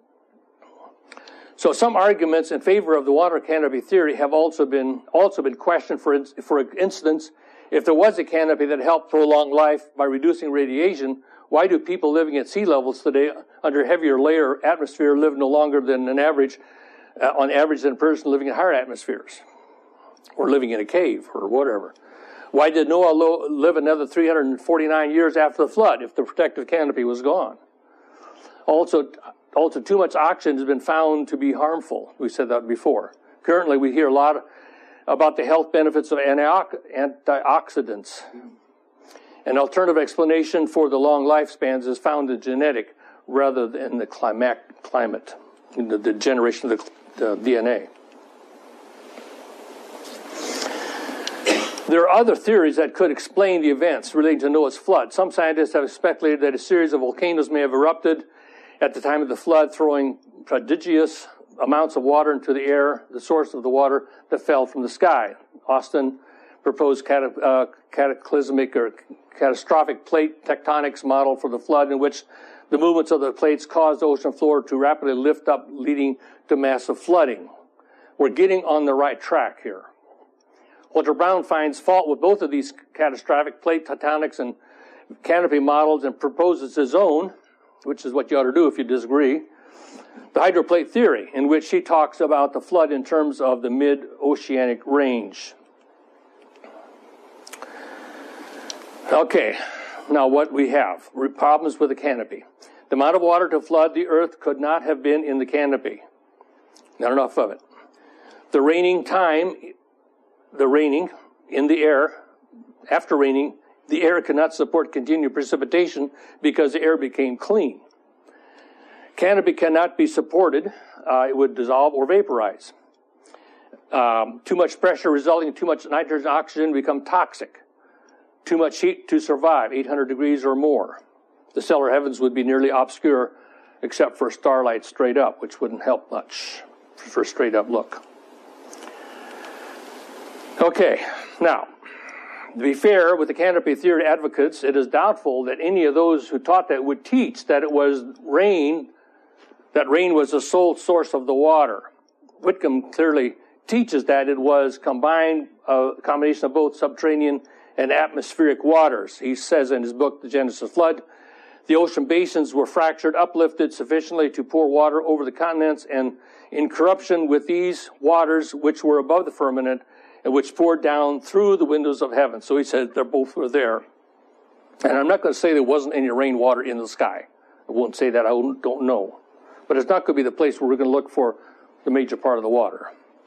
So some arguments in favor of the water canopy theory have also been also been questioned. For, for instance, if there was a canopy that helped prolong life by reducing radiation, why do people living at sea levels today under heavier layer atmosphere live no longer than an average, uh, on average than a person living in higher atmospheres or living in a cave or whatever? Why did Noah lo- live another three hundred forty-nine years after the flood if the protective canopy was gone? Also, also too much oxygen has been found to be harmful. We said that before. Currently, we hear a lot of about the health benefits of antioxidants. An alternative explanation for the long lifespans is found in genetic rather than the climate, in the, the generation of the, the D N A. There are other theories that could explain the events relating to Noah's flood. Some scientists have speculated that a series of volcanoes may have erupted at the time of the flood, throwing prodigious amounts of water into the air, the source of the water that fell from the sky. Austin proposed cata- uh, cataclysmic or catastrophic plate tectonics model for the flood, in which the movements of the plates caused the ocean floor to rapidly lift up, leading to massive flooding. We're getting on the right track here. Walter Brown finds fault with both of these catastrophic plate tectonics and canopy models and proposes his own, which is what you ought to do if you disagree, the hydroplate theory, in which he talks about the flood in terms of the mid-oceanic range. Okay, now what we have, problems with the canopy. The amount of water to flood the earth could not have been in the canopy. Not enough of it. The raining time, the raining in the air, after raining, the air could not support continued precipitation because the air became clean. Canopy cannot be supported. Uh, it would dissolve or vaporize. Um, too much pressure resulting in too much nitrogen and oxygen become toxic. Too much heat to survive, eight hundred degrees or more. The stellar heavens would be nearly obscure except for starlight straight up, which wouldn't help much for a straight up look. Okay, now, to be fair with the canopy theory advocates, it is doubtful that any of those who taught that would teach that it was rain, that rain was the sole source of the water. Whitcomb clearly teaches that it was combined, a combination of both subterranean and atmospheric waters. He says in his book, The Genesis Flood, the ocean basins were fractured, uplifted sufficiently to pour water over the continents, and in corruption with these waters which were above the firmament and which poured down through the windows of heaven. So he said they both were there. And I'm not going to say there wasn't any rainwater in the sky. I won't say that. I don't know. But it's not going to be the place where we're going to look for the major part of the water.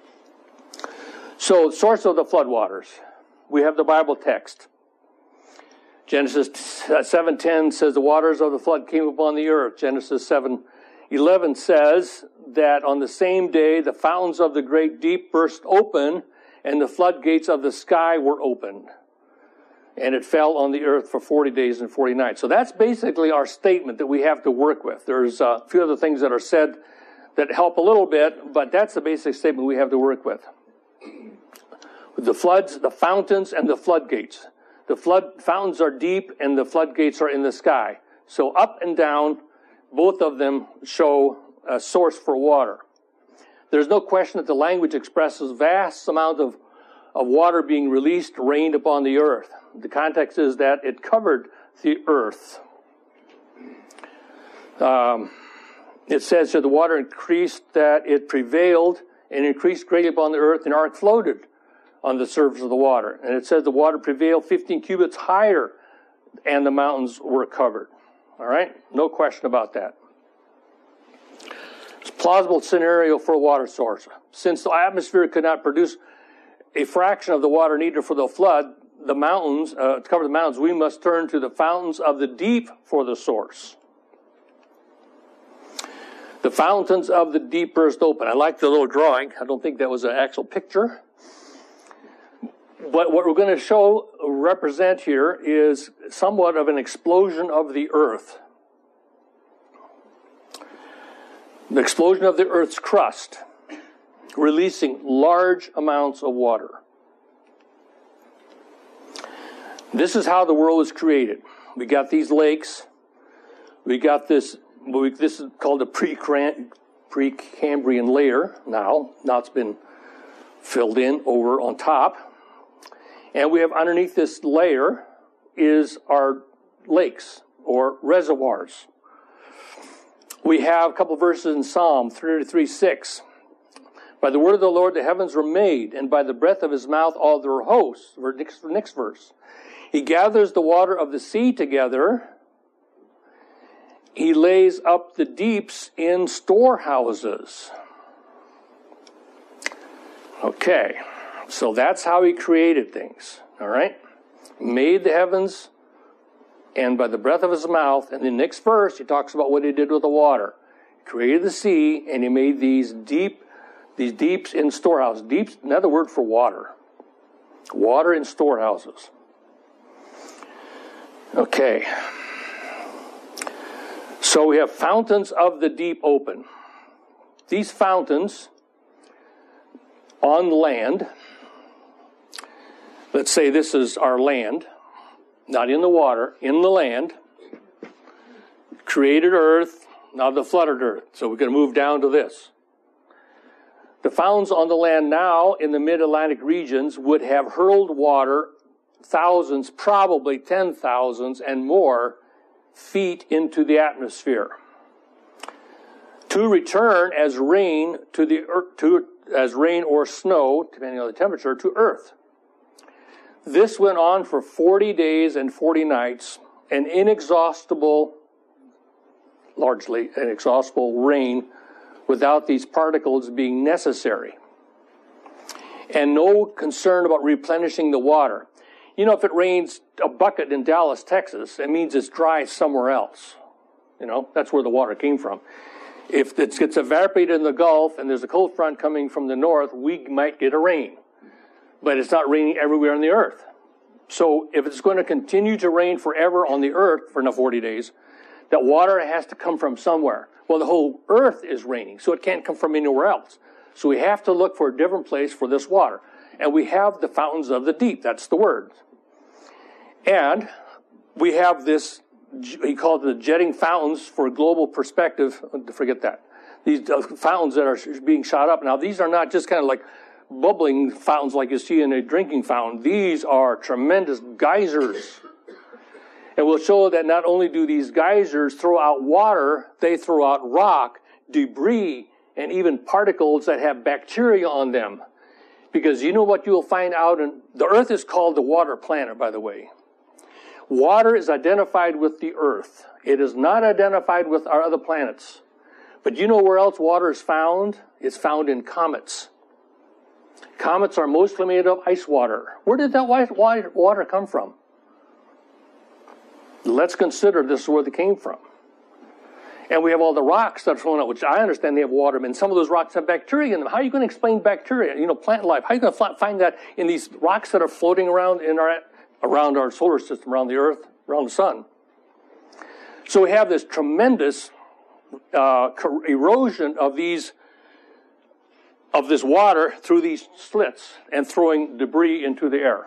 So, source of the floodwaters. We have the Bible text. Genesis seven ten says the waters of the flood came upon the earth. Genesis seven eleven says that on the same day the fountains of the great deep burst open and the floodgates of the sky were opened. And it fell on the earth for forty days and forty nights. So that's basically our statement that we have to work with. There's a few other things that are said that help a little bit, but that's the basic statement we have to work with. With the floods, the fountains, and the floodgates. The flood fountains are deep and the floodgates are in the sky. So up and down, both of them show a source for water. There's no question that the language expresses vast amount of, of water being released, rained upon the earth. The context is that it covered the earth. Um, it says here the water increased, that it prevailed and increased greatly upon the earth, and ark floated on the surface of the water. And it says the water prevailed fifteen cubits higher, and the mountains were covered. All right? No question about that. It's a plausible scenario for a water source. Since the atmosphere could not produce a fraction of the water needed for the flood, the mountains, uh, to cover the mountains, we must turn to the fountains of the deep for the source. The fountains of the deep burst open. I like the little drawing. I don't think that was an actual picture. But what we're going to show, represent here, is somewhat of an explosion of the earth. The explosion of the earth's crust, releasing large amounts of water. This is how the world was created. We got these lakes. We got this, this is called the Precambrian layer now. Now it's been filled in over on top. And we have underneath this layer is our lakes or reservoirs. We have a couple verses in Psalm thirty-three six. By the word of the Lord the heavens were made, and by the breath of his mouth all their hosts. Next, next verse. He gathers the water of the sea together. He lays up the deeps in storehouses. Okay, so that's how he created things, all right? Made the heavens, and by the breath of his mouth, and the next verse, he talks about what he did with the water. He created the sea, and he made these deep, these deeps in storehouses. Deeps, another word for water. Water in storehouses. Okay. So we have fountains of the deep open. These fountains on land, let's say this is our land, not in the water, in the land, created earth, now the flooded earth. So we're going to move down to this. The fountains on the land now in the mid-Atlantic regions would have hurled water thousands, probably ten thousands and more feet into the atmosphere to return as rain to the earth, to as rain or snow, depending on the temperature, to earth. This went on for forty days and forty nights, an inexhaustible, largely inexhaustible rain without these particles being necessary. And no concern about replenishing the water. You know, if it rains a bucket in Dallas, Texas, it means it's dry somewhere else. You know, that's where the water came from. If it gets evaporated in the Gulf and there's a cold front coming from the north, we might get a rain. But it's not raining everywhere on the earth. So if it's going to continue to rain forever on the earth for another forty days, that water has to come from somewhere. Well, the whole earth is raining, so it can't come from anywhere else. So we have to look for a different place for this water. And we have the fountains of the deep. That's the word. And we have this, he called it the jetting fountains for a global perspective. Forget that. These fountains that are being shot up. Now, these are not just kind of like bubbling fountains like you see in a drinking fountain. These are tremendous geysers. And we'll show that not only do these geysers throw out water, they throw out rock, debris, and even particles that have bacteria on them. Because you know what you'll find out, in the earth is called the water planet, by the way. Water is identified with the earth. It is not identified with our other planets. But you know where else water is found? It's found in comets. Comets are mostly made of ice water. Where did that white water come from? Let's consider this is where they came from. And we have all the rocks that are flowing out, which I understand they have water, and some of those rocks have bacteria in them. How are you going to explain bacteria, you know, plant life? How are you going to find that in these rocks that are floating around in our, around our solar system, around the earth, around the sun? So we have this tremendous uh, erosion of these, of this water through these slits and throwing debris into the air.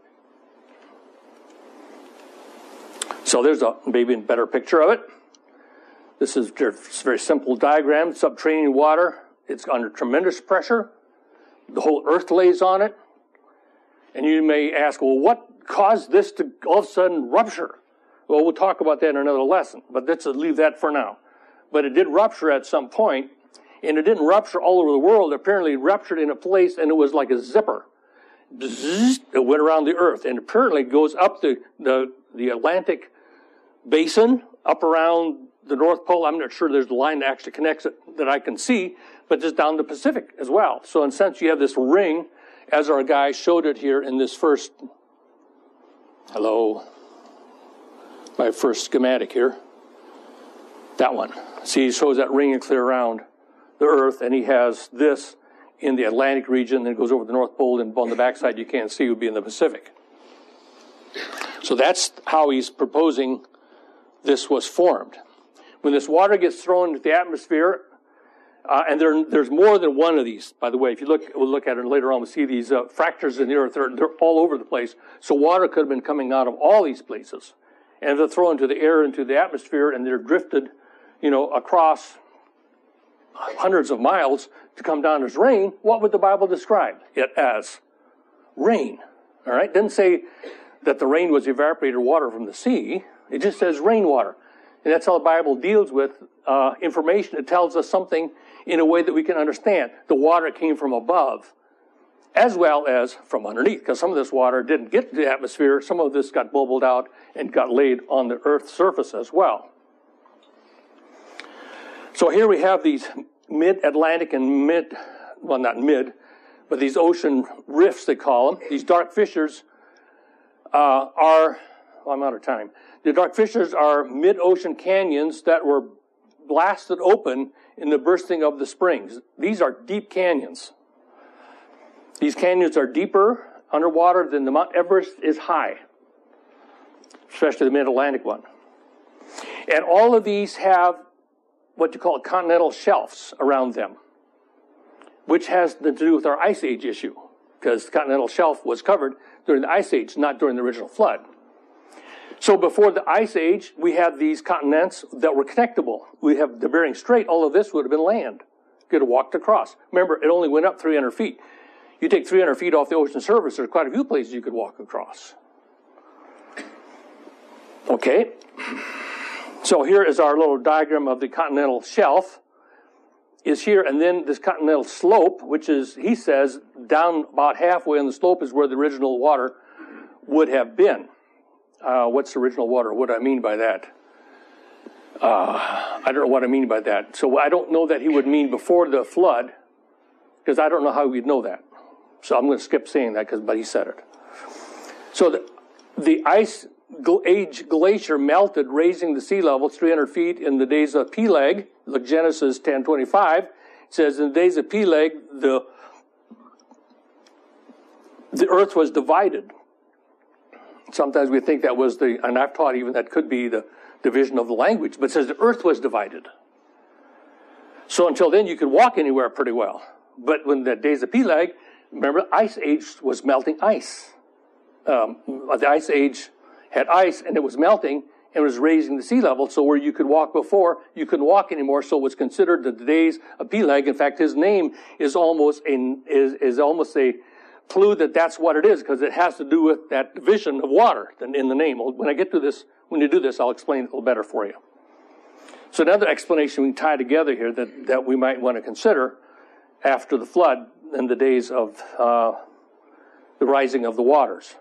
So there's a maybe a better picture of it. This is a very simple diagram. Subterranean water. It's under tremendous pressure. The whole earth lays on it. And you may ask, well, what caused this to all of a sudden rupture? Well, we'll talk about that in another lesson, but let's leave that for now. But it did rupture at some point, and it didn't rupture all over the world. It apparently ruptured in a place, and it was like a zipper. It went around the earth, and apparently goes up the, the, the Atlantic basin, up around the North Pole. I'm not sure there's a line that actually connects it that I can see, but just down the Pacific as well. So in a sense, you have this ring, as our guy showed it here in this first, hello, my first schematic here. That one. See, he shows that ring clear around the earth, and he has this in the Atlantic region, then it goes over the North Pole, and on the backside you can't see would be in the Pacific. So that's how he's proposing this was formed. When this water gets thrown into the atmosphere, uh, and there, there's more than one of these, by the way. If you look, we'll look at it later on, we'll see these uh, fractures in the earth. They're, they're all over the place. So water could have been coming out of all these places. And if they're thrown into the air, into the atmosphere, and they're drifted, you know, across hundreds of miles to come down as rain, what would the Bible describe it as? Rain. All right? It doesn't say that the rain was evaporated water from the sea. It just says rainwater. And that's how the Bible deals with uh, information. It tells us something in a way that we can understand. The water came from above, as well as from underneath, because some of this water didn't get to the atmosphere. Some of this got bubbled out and got laid on the Earth's surface as well. So here we have these mid-Atlantic and mid, well, not mid, but these ocean rifts, they call them. These dark fissures uh, are, well, I'm out of time. The dark fissures are mid-ocean canyons that were blasted open in the bursting of the springs. These are deep canyons. These canyons are deeper underwater than the Mount Everest is high, especially the mid-Atlantic one. And all of these have what you call continental shelves around them, which has to do with our Ice Age issue, because the continental shelf was covered during the Ice Age, not during the original flood. So before the Ice Age, we had these continents that were connectable. We have the Bering Strait. All of this would have been land. You could have walked across. Remember, it only went up three hundred feet. You take three hundred feet off the ocean surface, there's quite a few places you could walk across. Okay. So here is our little diagram of the continental shelf. Is here, and then this continental slope, which is, he says, down about halfway on the slope is where the original water would have been. Uh, what's the original water? What do I mean by that? Uh, I don't know what I mean by that. So I don't know that he would mean before the flood, because I don't know how we'd know that. So I'm going to skip saying that, because but he said it. So the, the ice age glacier melted, raising the sea level three hundred feet in the days of Peleg. Look, Genesis ten twenty-five. It says, in the days of Peleg, the, the earth was divided. Sometimes we think that was the, and I've taught even that could be the division of the language, but it says the earth was divided. So until then, you could walk anywhere pretty well. But when the days of Peleg, remember, Ice Age was melting ice. Um, the Ice Age had ice, and it was melting, and it was raising the sea level, so where you could walk before, you couldn't walk anymore, so it was considered the days of Peleg. In fact, his name is almost a, is, is almost a clue that that's what it is, because it has to do with that division of water in the name. When I get to this, when you do this, I'll explain it a little better for you. So another explanation we can tie together here that, that we might want to consider after the flood and the days of uh, the rising of the waters.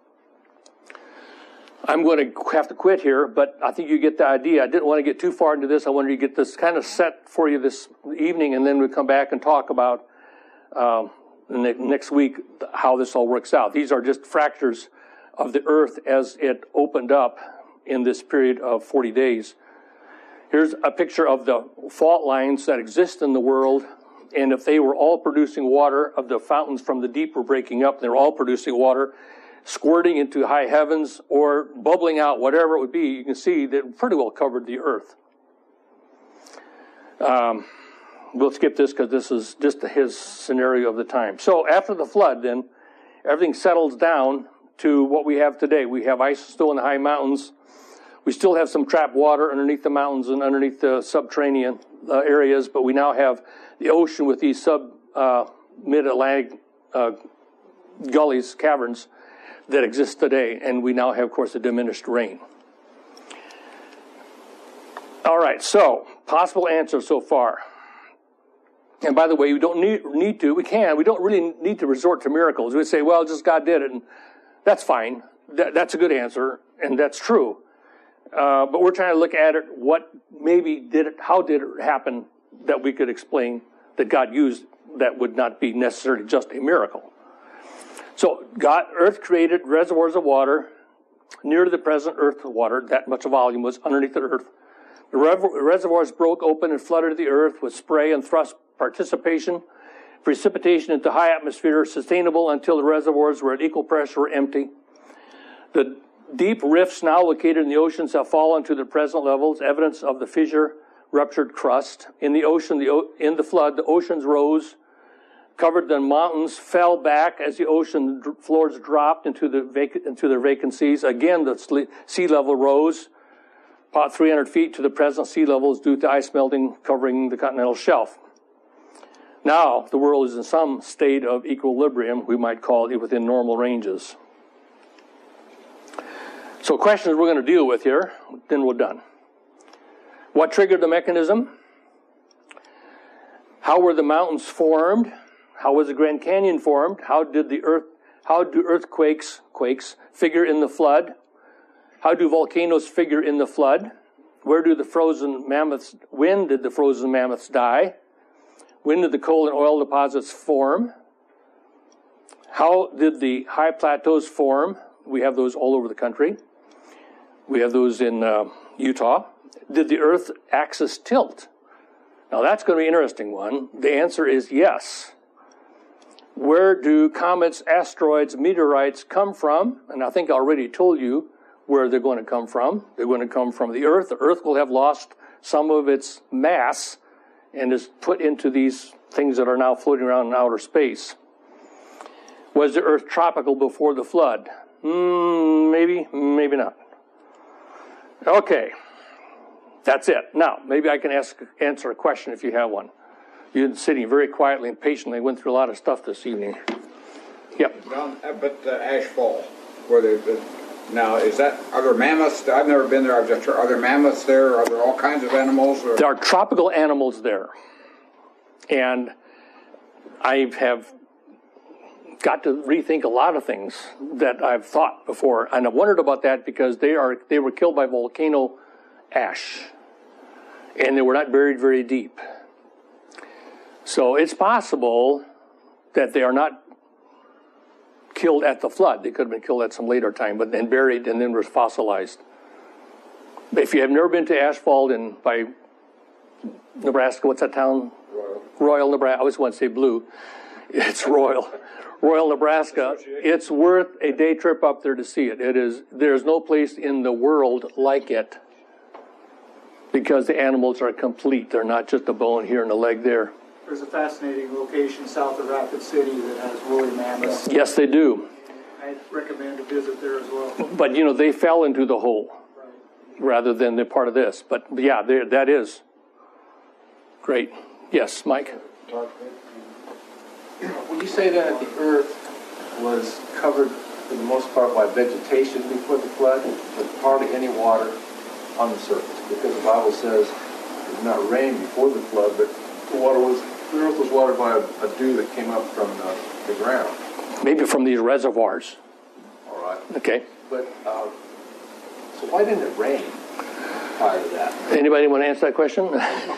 I'm going to have to quit here, but I think you get the idea. I didn't want to get too far into this. I wanted to get this kind of set for you this evening, and then we'll come back and talk about um, next week how this all works out. These are just fractures of the earth as it opened up in this period of forty days. Here's a picture of the fault lines that exist in the world, and if they were all producing water, of the fountains from the deep were breaking up, they're all producing water, squirting into high heavens or bubbling out, whatever it would be, you can see that it pretty well covered the earth. Um, we'll skip this because this is just his scenario of the time. So after the flood, then, everything settles down to what we have today. We have ice still in the high mountains. We still have some trapped water underneath the mountains and underneath the subterranean uh, areas, but we now have the ocean with these sub uh, mid-Atlantic uh, gullies, caverns, that exist today, and we now have, of course, a diminished rain. All right, so possible answers so far. And by the way, we don't need, need to, we can, we don't really need to resort to miracles. We say, well, just God did it, and that's fine. That, that's a good answer, and that's true. Uh, but we're trying to look at it, what maybe did it, how did it happen that we could explain that God used that would not be necessarily just a miracle. So God, earth created reservoirs of water near to the present earth water. That much volume was underneath the earth. The reservoirs broke open and flooded the earth with spray and thrust participation Precipitation into high atmosphere sustainable until the reservoirs were at equal pressure or empty. The deep rifts now located in the oceans have fallen to their present levels, evidence of the fissure ruptured crust. In the ocean, the o- in the flood, the oceans rose, covered the mountains, fell back as the ocean d- floors dropped into the vac- into their vacancies. Again, the sle- sea level rose about three hundred feet to the present sea levels due to ice melting covering the continental shelf. Now, the world is in some state of equilibrium, we might call it, within normal ranges. So questions we're going to deal with here, then we're done. What triggered the mechanism? How were the mountains formed? How was the Grand Canyon formed? How did the earth, how do earthquakes, quakes, figure in the flood? How do volcanoes figure in the flood? Where do the frozen mammoths, when did the frozen mammoths die? When did the coal and oil deposits form? How did the high plateaus form? We have those all over the country. We have those in uh, Utah. Did the Earth axis tilt? Now that's going to be an interesting one. The answer is yes. Where do comets, asteroids, meteorites come from? And I think I already told you where they're going to come from. They're going to come from the Earth. The Earth will have lost some of its mass and is put into these things that are now floating around in outer space. Was the Earth tropical before the flood? Mm, maybe, maybe not. Okay, that's it. Now, maybe I can ask, answer a question if you have one. You've been sitting very quietly and patiently, went through a lot of stuff this evening. Yep. Down, uh, but uh, Ashfall, where they, the, now is that, are there mammoths? I've never been there. I've just heard, are there mammoths there? Are there all kinds of animals? Or? There are tropical animals there. And I have got to rethink a lot of things that I've thought before. And I've wondered about that because they are they were killed by volcano ash. And they were not buried very deep. So it's possible that they are not killed at the flood. They could have been killed at some later time, but then buried and then were fossilized. If you have never been to Ashfall in by Nebraska, what's that town? Royal. Royal, Nebraska. I always want to say Blue. It's Royal. Royal, Nebraska. It's worth a day trip up there to see it. It is. There's no place in the world like it because the animals are complete. They're not just a bone here and a leg there. There's a fascinating location south of Rapid City that has woolly mammoths. Yes, they do. I recommend a visit there as well. But, you know, they fell into the hole Right. rather than they're part of this. But, yeah, that is great. Yes, Mike? Would you say that the earth was covered for the most part by vegetation before the flood, with hardly any water on the surface? Because the Bible says it did not rain before the flood, but the water was, the earth was watered by a, a dew that came up from the, the ground. Maybe from these reservoirs. All right. Okay. But, uh, so why didn't it rain prior to that? Anybody want to answer that question?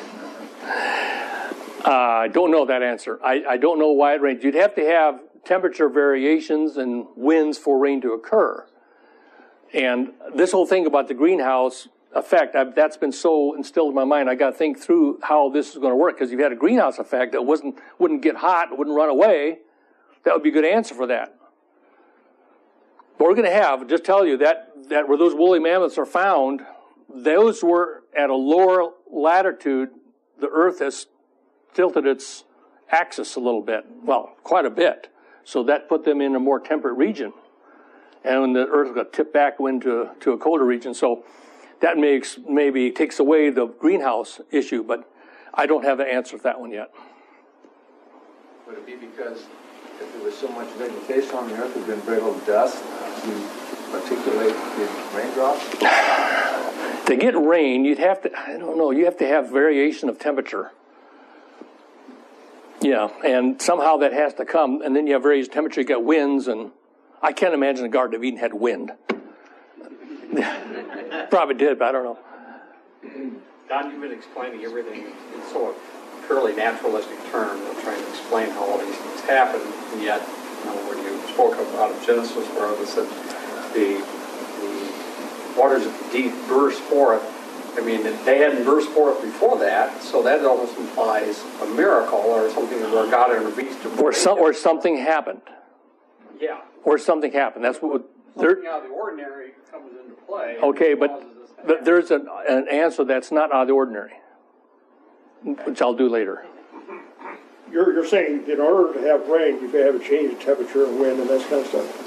I uh, don't know that answer. I, I don't know why it rains. You'd have to have temperature variations and winds for rain to occur. And this whole thing about the greenhouse effect, I've, that's been so instilled in my mind. I got to think through how this is going to work. Because if you had a greenhouse effect that wasn't wouldn't get hot, wouldn't run away, that would be a good answer for that. But we're going to have, just tell you, that, that where those woolly mammoths are found, those were at a lower latitude. The earth has tilted its axis a little bit, well, quite a bit. So that put them in a more temperate region. And when the earth got tipped back into to a colder region. So that makes maybe takes away the greenhouse issue, but I don't have the answer to that one yet. Would it be because if there was so much vegetation on the earth, there would have been very little dust to articulate the raindrops? To get rain, you'd have to, I don't know, you have to have variation of temperature. Yeah, and somehow that has to come, and then you have various temperature, you get winds, and I can't imagine the Garden of Eden had wind. Probably did, but I don't know. Don, you've been explaining everything in sort of fairly naturalistic terms and trying to explain how all these things happen, and yet, you know, when you spoke about of Genesis, where it said the, the waters of the deep burst forth, I mean, they hadn't burst forth before that, so that almost implies a miracle or something where God intervenes to Or, some, or something happened. Yeah. Or something happened. That's what... Something out of the ordinary comes into play. Okay, and but, causes this to but happen. there's an, an answer that's not out of the ordinary, which I'll do later. You're, you're saying in order to have rain, you have to have a change in temperature and wind and that kind of stuff.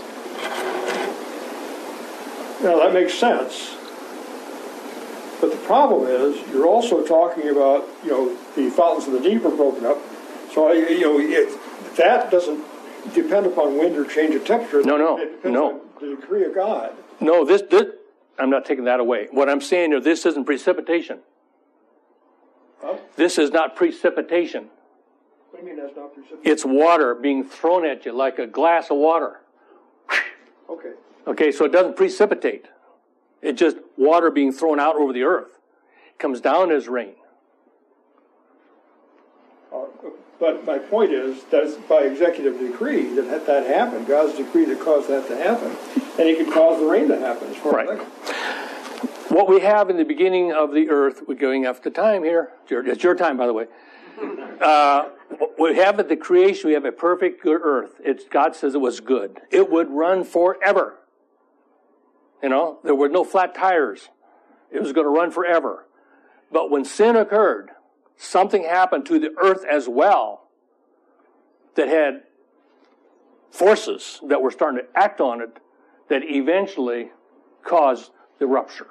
Now, that makes sense. But the problem is, you're also talking about, you know, the fountains of the deep are broken up. So, I- you know, it, that doesn't depend upon wind or change of temperature. No, no, It depends no. on the decree of God. No, this, this, I'm not taking that away. What I'm saying is this isn't precipitation. Huh? This is not precipitation. What do you mean that's not precipitation? It's water being thrown at you like a glass of water. Okay. Okay, so it doesn't precipitate. It's just water being thrown out over the earth. It comes down as rain. Uh, But my point is, that's by executive decree that that happened. God's decree that caused that to happen. And he could cause the rain to happen as far Right. as I What we have in the beginning of the earth, we're going after time here. It's your, it's your time, by the way. Uh, we have at the creation, we have a perfect good earth. It's, God says it was good. It would run forever. You know, there were no flat tires. It was going to run forever. But when sin occurred, something happened to the earth as well that had forces that were starting to act on it that eventually caused the rupture.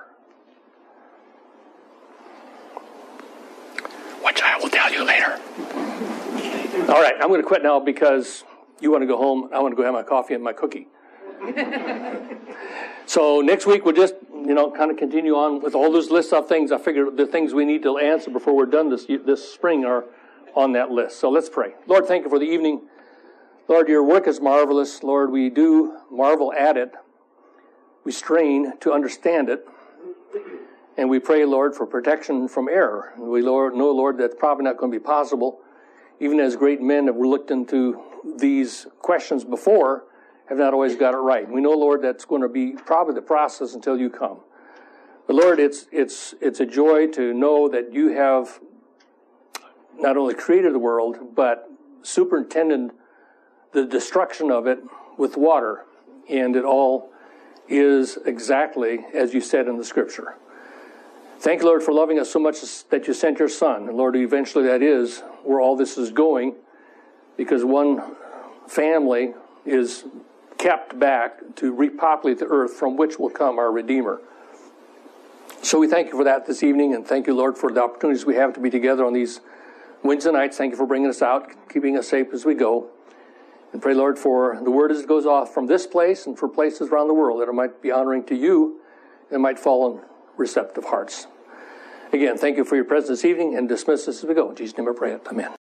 Which I will tell you later. All right, I'm going to quit now because you want to go home. I want to go have my coffee and my cookie. So next week we'll just, you know, kind of continue on with all those lists of things. I figure the things we need to answer before we're done this this spring are on that list. So let's pray. Lord, thank you for the evening. Lord, your work is marvelous. Lord, we do marvel at it. We strain to understand it. And we pray, Lord, for protection from error. We, Lord, know, Lord, that's probably not going to be possible. Even as great men have looked into these questions before, have not always got it right. We know, Lord, that's going to be probably the process until you come. But Lord, it's it's it's a joy to know that you have not only created the world, but superintended the destruction of it with water. And it all is exactly as you said in the Scripture. Thank you, Lord, for loving us so much that you sent your Son. And Lord, eventually that is where all this is going, because one family is kept back to repopulate the earth from which will come our Redeemer. So we thank you for that this evening, and thank you, Lord, for the opportunities we have to be together on these Wednesday nights. Thank you for bringing us out, keeping us safe as we go. And pray, Lord, for the word as it goes off from this place and for places around the world, that it might be honoring to you and might fall on receptive hearts. Again, thank you for your presence this evening, and dismiss us as we go. In Jesus' name I pray it. Amen.